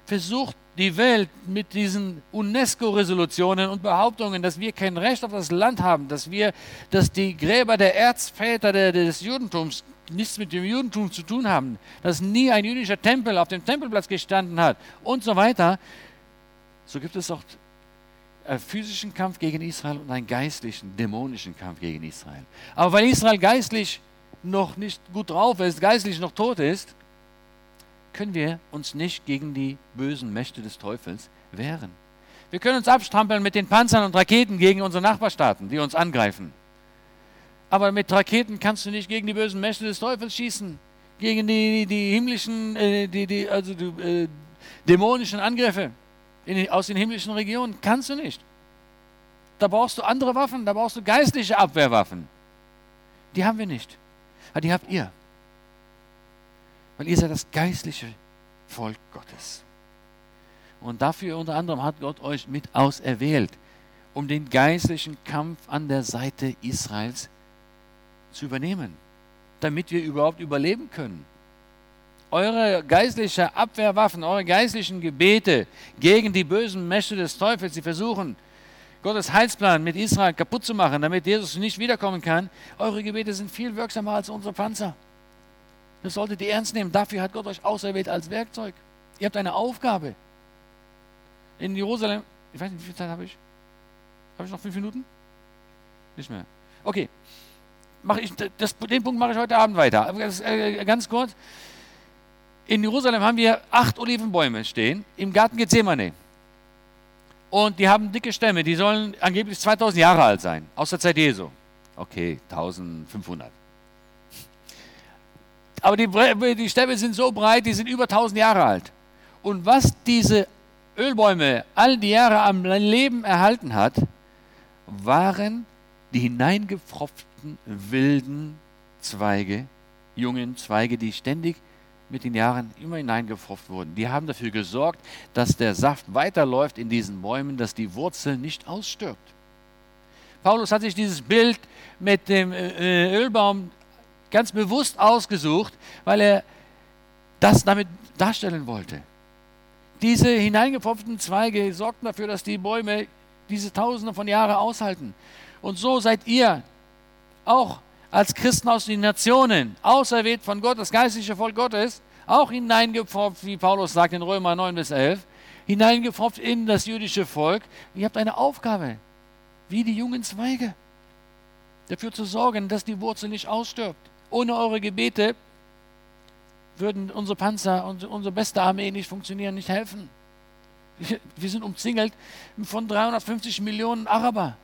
versucht die Welt mit diesen UNESCO-Resolutionen und Behauptungen, dass wir kein Recht auf das Land haben, dass die Gräber der Erzväter des Judentums nichts mit dem Judentum zu tun haben, dass nie ein jüdischer Tempel auf dem Tempelplatz gestanden hat und so weiter, so gibt es auch einen physischen Kampf gegen Israel und einen geistlichen, dämonischen Kampf gegen Israel. Aber weil Israel geistlich noch nicht gut drauf ist, geistlich noch tot ist, können wir uns nicht gegen die bösen Mächte des Teufels wehren. Wir können uns abstrampeln mit den Panzern und Raketen gegen unsere Nachbarstaaten, die uns angreifen. Aber mit Raketen kannst du nicht gegen die bösen Mächte des Teufels schießen, gegen die himmlischen, dämonischen Angriffe aus den himmlischen Regionen. Kannst du nicht. Da brauchst du andere Waffen, da brauchst du geistliche Abwehrwaffen. Die haben wir nicht. Aber die habt ihr. Weil ihr seid das geistliche Volk Gottes. Und dafür unter anderem hat Gott euch mit auserwählt, um den geistlichen Kampf an der Seite Israels zu übernehmen, damit wir überhaupt überleben können. Eure geistliche Abwehrwaffen, eure geistlichen Gebete gegen die bösen Mächte des Teufels, die versuchen, Gottes Heilsplan mit Israel kaputt zu machen, damit Jesus nicht wiederkommen kann, eure Gebete sind viel wirksamer als unsere Panzer. Das solltet ihr ernst nehmen. Dafür hat Gott euch auserwählt als Werkzeug. Ihr habt eine Aufgabe. In Jerusalem, ich weiß nicht, wie viel Zeit habe ich? Habe ich noch 5 Minuten? Nicht mehr. Okay. Den Punkt mache ich heute Abend weiter. Ganz kurz. In Jerusalem haben wir 8 Olivenbäume stehen, im Garten Gethsemane. Und die haben dicke Stämme, die sollen angeblich 2000 Jahre alt sein, aus der Zeit Jesu. Okay, 1500. Aber die Stämme sind so breit, die sind über 1000 Jahre alt. Und was diese Ölbäume all die Jahre am Leben erhalten hat, waren die hineingepfropften wilden Zweige, jungen Zweige, die ständig mit den Jahren immer hineingepfropft wurden. Die haben dafür gesorgt, dass der Saft weiterläuft in diesen Bäumen, dass die Wurzel nicht ausstirbt. Paulus hat sich dieses Bild mit dem Ölbaum ganz bewusst ausgesucht, weil er das damit darstellen wollte. Diese hineingepfropften Zweige sorgten dafür, dass die Bäume diese Tausende von Jahren aushalten. Und so seid ihr auch als Christen aus den Nationen, auserwählt von Gott, das geistliche Volk Gottes, auch hineingepfropft, wie Paulus sagt in Römer 9-11, hineingepfropft in das jüdische Volk. Ihr habt eine Aufgabe, wie die jungen Zweige, dafür zu sorgen, dass die Wurzel nicht ausstirbt. Ohne eure Gebete würden unsere Panzer und unsere beste Armee nicht funktionieren, nicht helfen. Wir sind umzingelt von 350 Millionen Araber.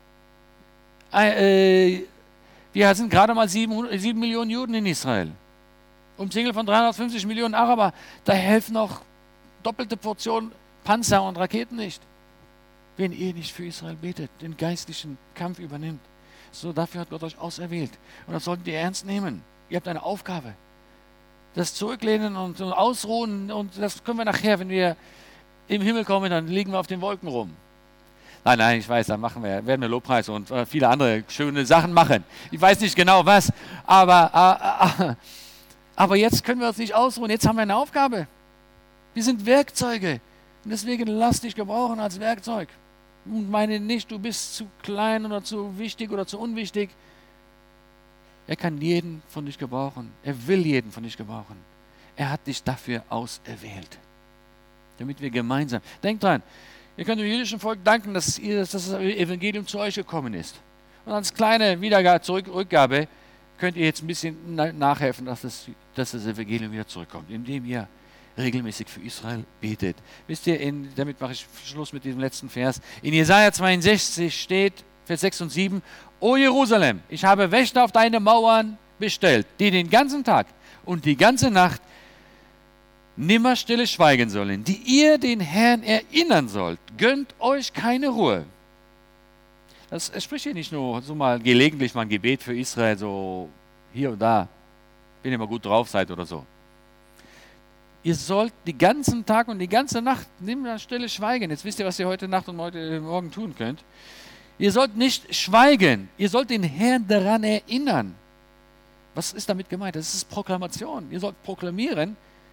Wir sind gerade mal 7 Millionen Juden in Israel. Umzingelt von 350 Millionen Araber. Da helfen auch doppelte Portionen Panzer und Raketen nicht. Wenn ihr nicht für Israel betet, den geistlichen Kampf übernimmt. So, dafür hat Gott euch auserwählt. Und das solltet ihr ernst nehmen. Ihr habt eine Aufgabe. Das Zurücklehnen und Ausruhen, und das können wir nachher, wenn wir im Himmel kommen, dann liegen wir auf den Wolken rum. Nein, ich weiß, dann werden wir Lobpreis und viele andere schöne Sachen machen. Ich weiß nicht genau was, aber jetzt können wir uns nicht ausruhen. Jetzt haben wir eine Aufgabe. Wir sind Werkzeuge. Und deswegen lass dich gebrauchen als Werkzeug. Und meine nicht, du bist zu klein oder zu wichtig oder zu unwichtig. Er kann jeden von dich gebrauchen. Er will jeden von dich gebrauchen. Er hat dich dafür auserwählt. Damit wir gemeinsam... Denkt dran, ihr könnt dem jüdischen Volk danken, dass das Evangelium zu euch gekommen ist. Und als kleine Rückgabe könnt ihr jetzt ein bisschen nachhelfen, dass das Evangelium wieder zurückkommt, indem ihr regelmäßig für Israel betet. Wisst ihr, damit mache ich Schluss mit diesem letzten Vers. In Jesaja 62 steht, Vers 6 und 7, O Jerusalem, ich habe Wächter auf deine Mauern bestellt, die den ganzen Tag und die ganze Nacht nimmer stille schweigen sollen, die ihr den Herrn erinnern sollt. Gönnt euch keine Ruhe. Es spricht hier nicht nur so mal gelegentlich mal ein Gebet für Israel, so hier und da, wenn ihr mal gut drauf seid oder so. Ihr sollt den ganzen Tag und die ganze Nacht nimmer stille schweigen. Jetzt wisst ihr, was ihr heute Nacht und heute Morgen tun könnt. Ihr sollt nicht schweigen, ihr sollt den Herrn daran erinnern. Was ist damit gemeint? Das ist Proklamation. Ihr sollt proklamieren.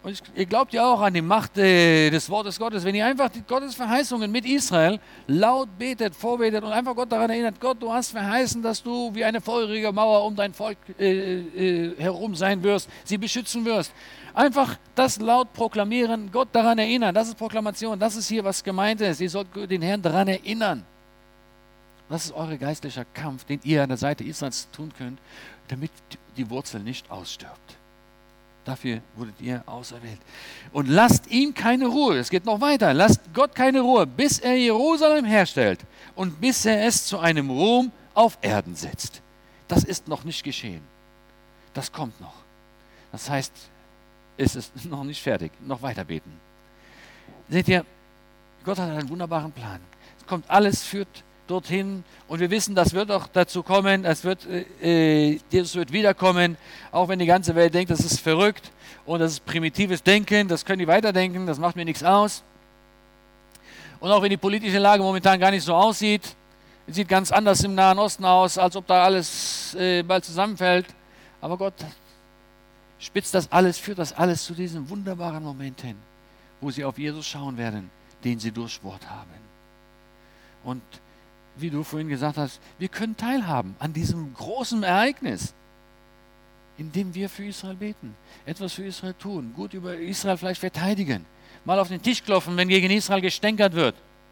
Und ihr glaubt ja auch an die Macht des Wortes Gottes. Wenn ihr einfach die Gottes Verheißungen mit Israel laut betet, vorbetet und einfach Gott daran erinnert, Gott, du hast verheißen, dass du wie eine feurige Mauer um dein Volk herum sein wirst, sie beschützen wirst. Einfach das laut proklamieren, Gott daran erinnern. Das ist Proklamation, das ist hier, was gemeint ist. Ihr sollt den Herrn daran erinnern. Das ist euer geistlicher Kampf, den ihr an der Seite Israels tun könnt, damit die Wurzel nicht ausstirbt. Dafür wurdet ihr auserwählt. Und lasst ihm keine Ruhe. Es geht noch weiter. Lasst Gott keine Ruhe, bis er Jerusalem herstellt und bis er es zu einem Ruhm auf Erden setzt. Das ist noch nicht geschehen. Das kommt noch. Das heißt, es ist noch nicht fertig. Noch weiter beten. Seht ihr, Gott hat einen wunderbaren Plan. Es kommt alles, führt dorthin, und wir wissen, das wird auch dazu kommen, Jesus wird wiederkommen, auch wenn die ganze Welt denkt, das ist verrückt und das ist primitives Denken, das können die weiterdenken, das macht mir nichts aus. Und auch wenn die politische Lage momentan gar nicht so aussieht, es sieht ganz anders im Nahen Osten aus, als ob da alles bald zusammenfällt, aber Gott spitzt das alles, führt das alles zu diesem wunderbaren Moment hin, wo sie auf Jesus schauen werden, den sie durchbohrt haben. Und wie du vorhin gesagt hast, wir können teilhaben an diesem großen Ereignis, indem wir für Israel beten, etwas für Israel tun, gut über Israel vielleicht verteidigen, mal auf den Tisch klopfen, wenn gegen Israel gestänkert wird.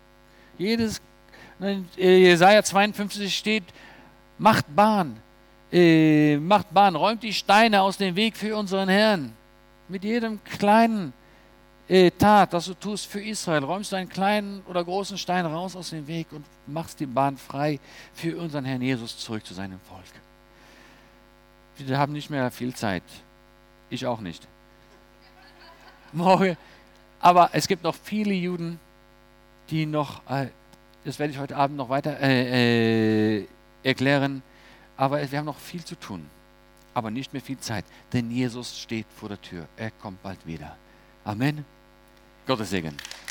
Jesaja 52 steht, macht Bahn, räumt die Steine aus dem Weg für unseren Herrn. Mit jedem kleinen Tat, das du tust für Israel, räumst du einen kleinen oder großen Stein raus aus dem Weg und machst die Bahn frei für unseren Herrn Jesus zurück zu seinem Volk. Wir haben nicht mehr viel Zeit. Ich auch nicht. Morgen. Aber es gibt noch viele Juden, die noch, das werde ich heute Abend noch weiter erklären, aber wir haben noch viel zu tun. Aber nicht mehr viel Zeit, denn Jesus steht vor der Tür. Er kommt bald wieder. Amen. Gottes Segen.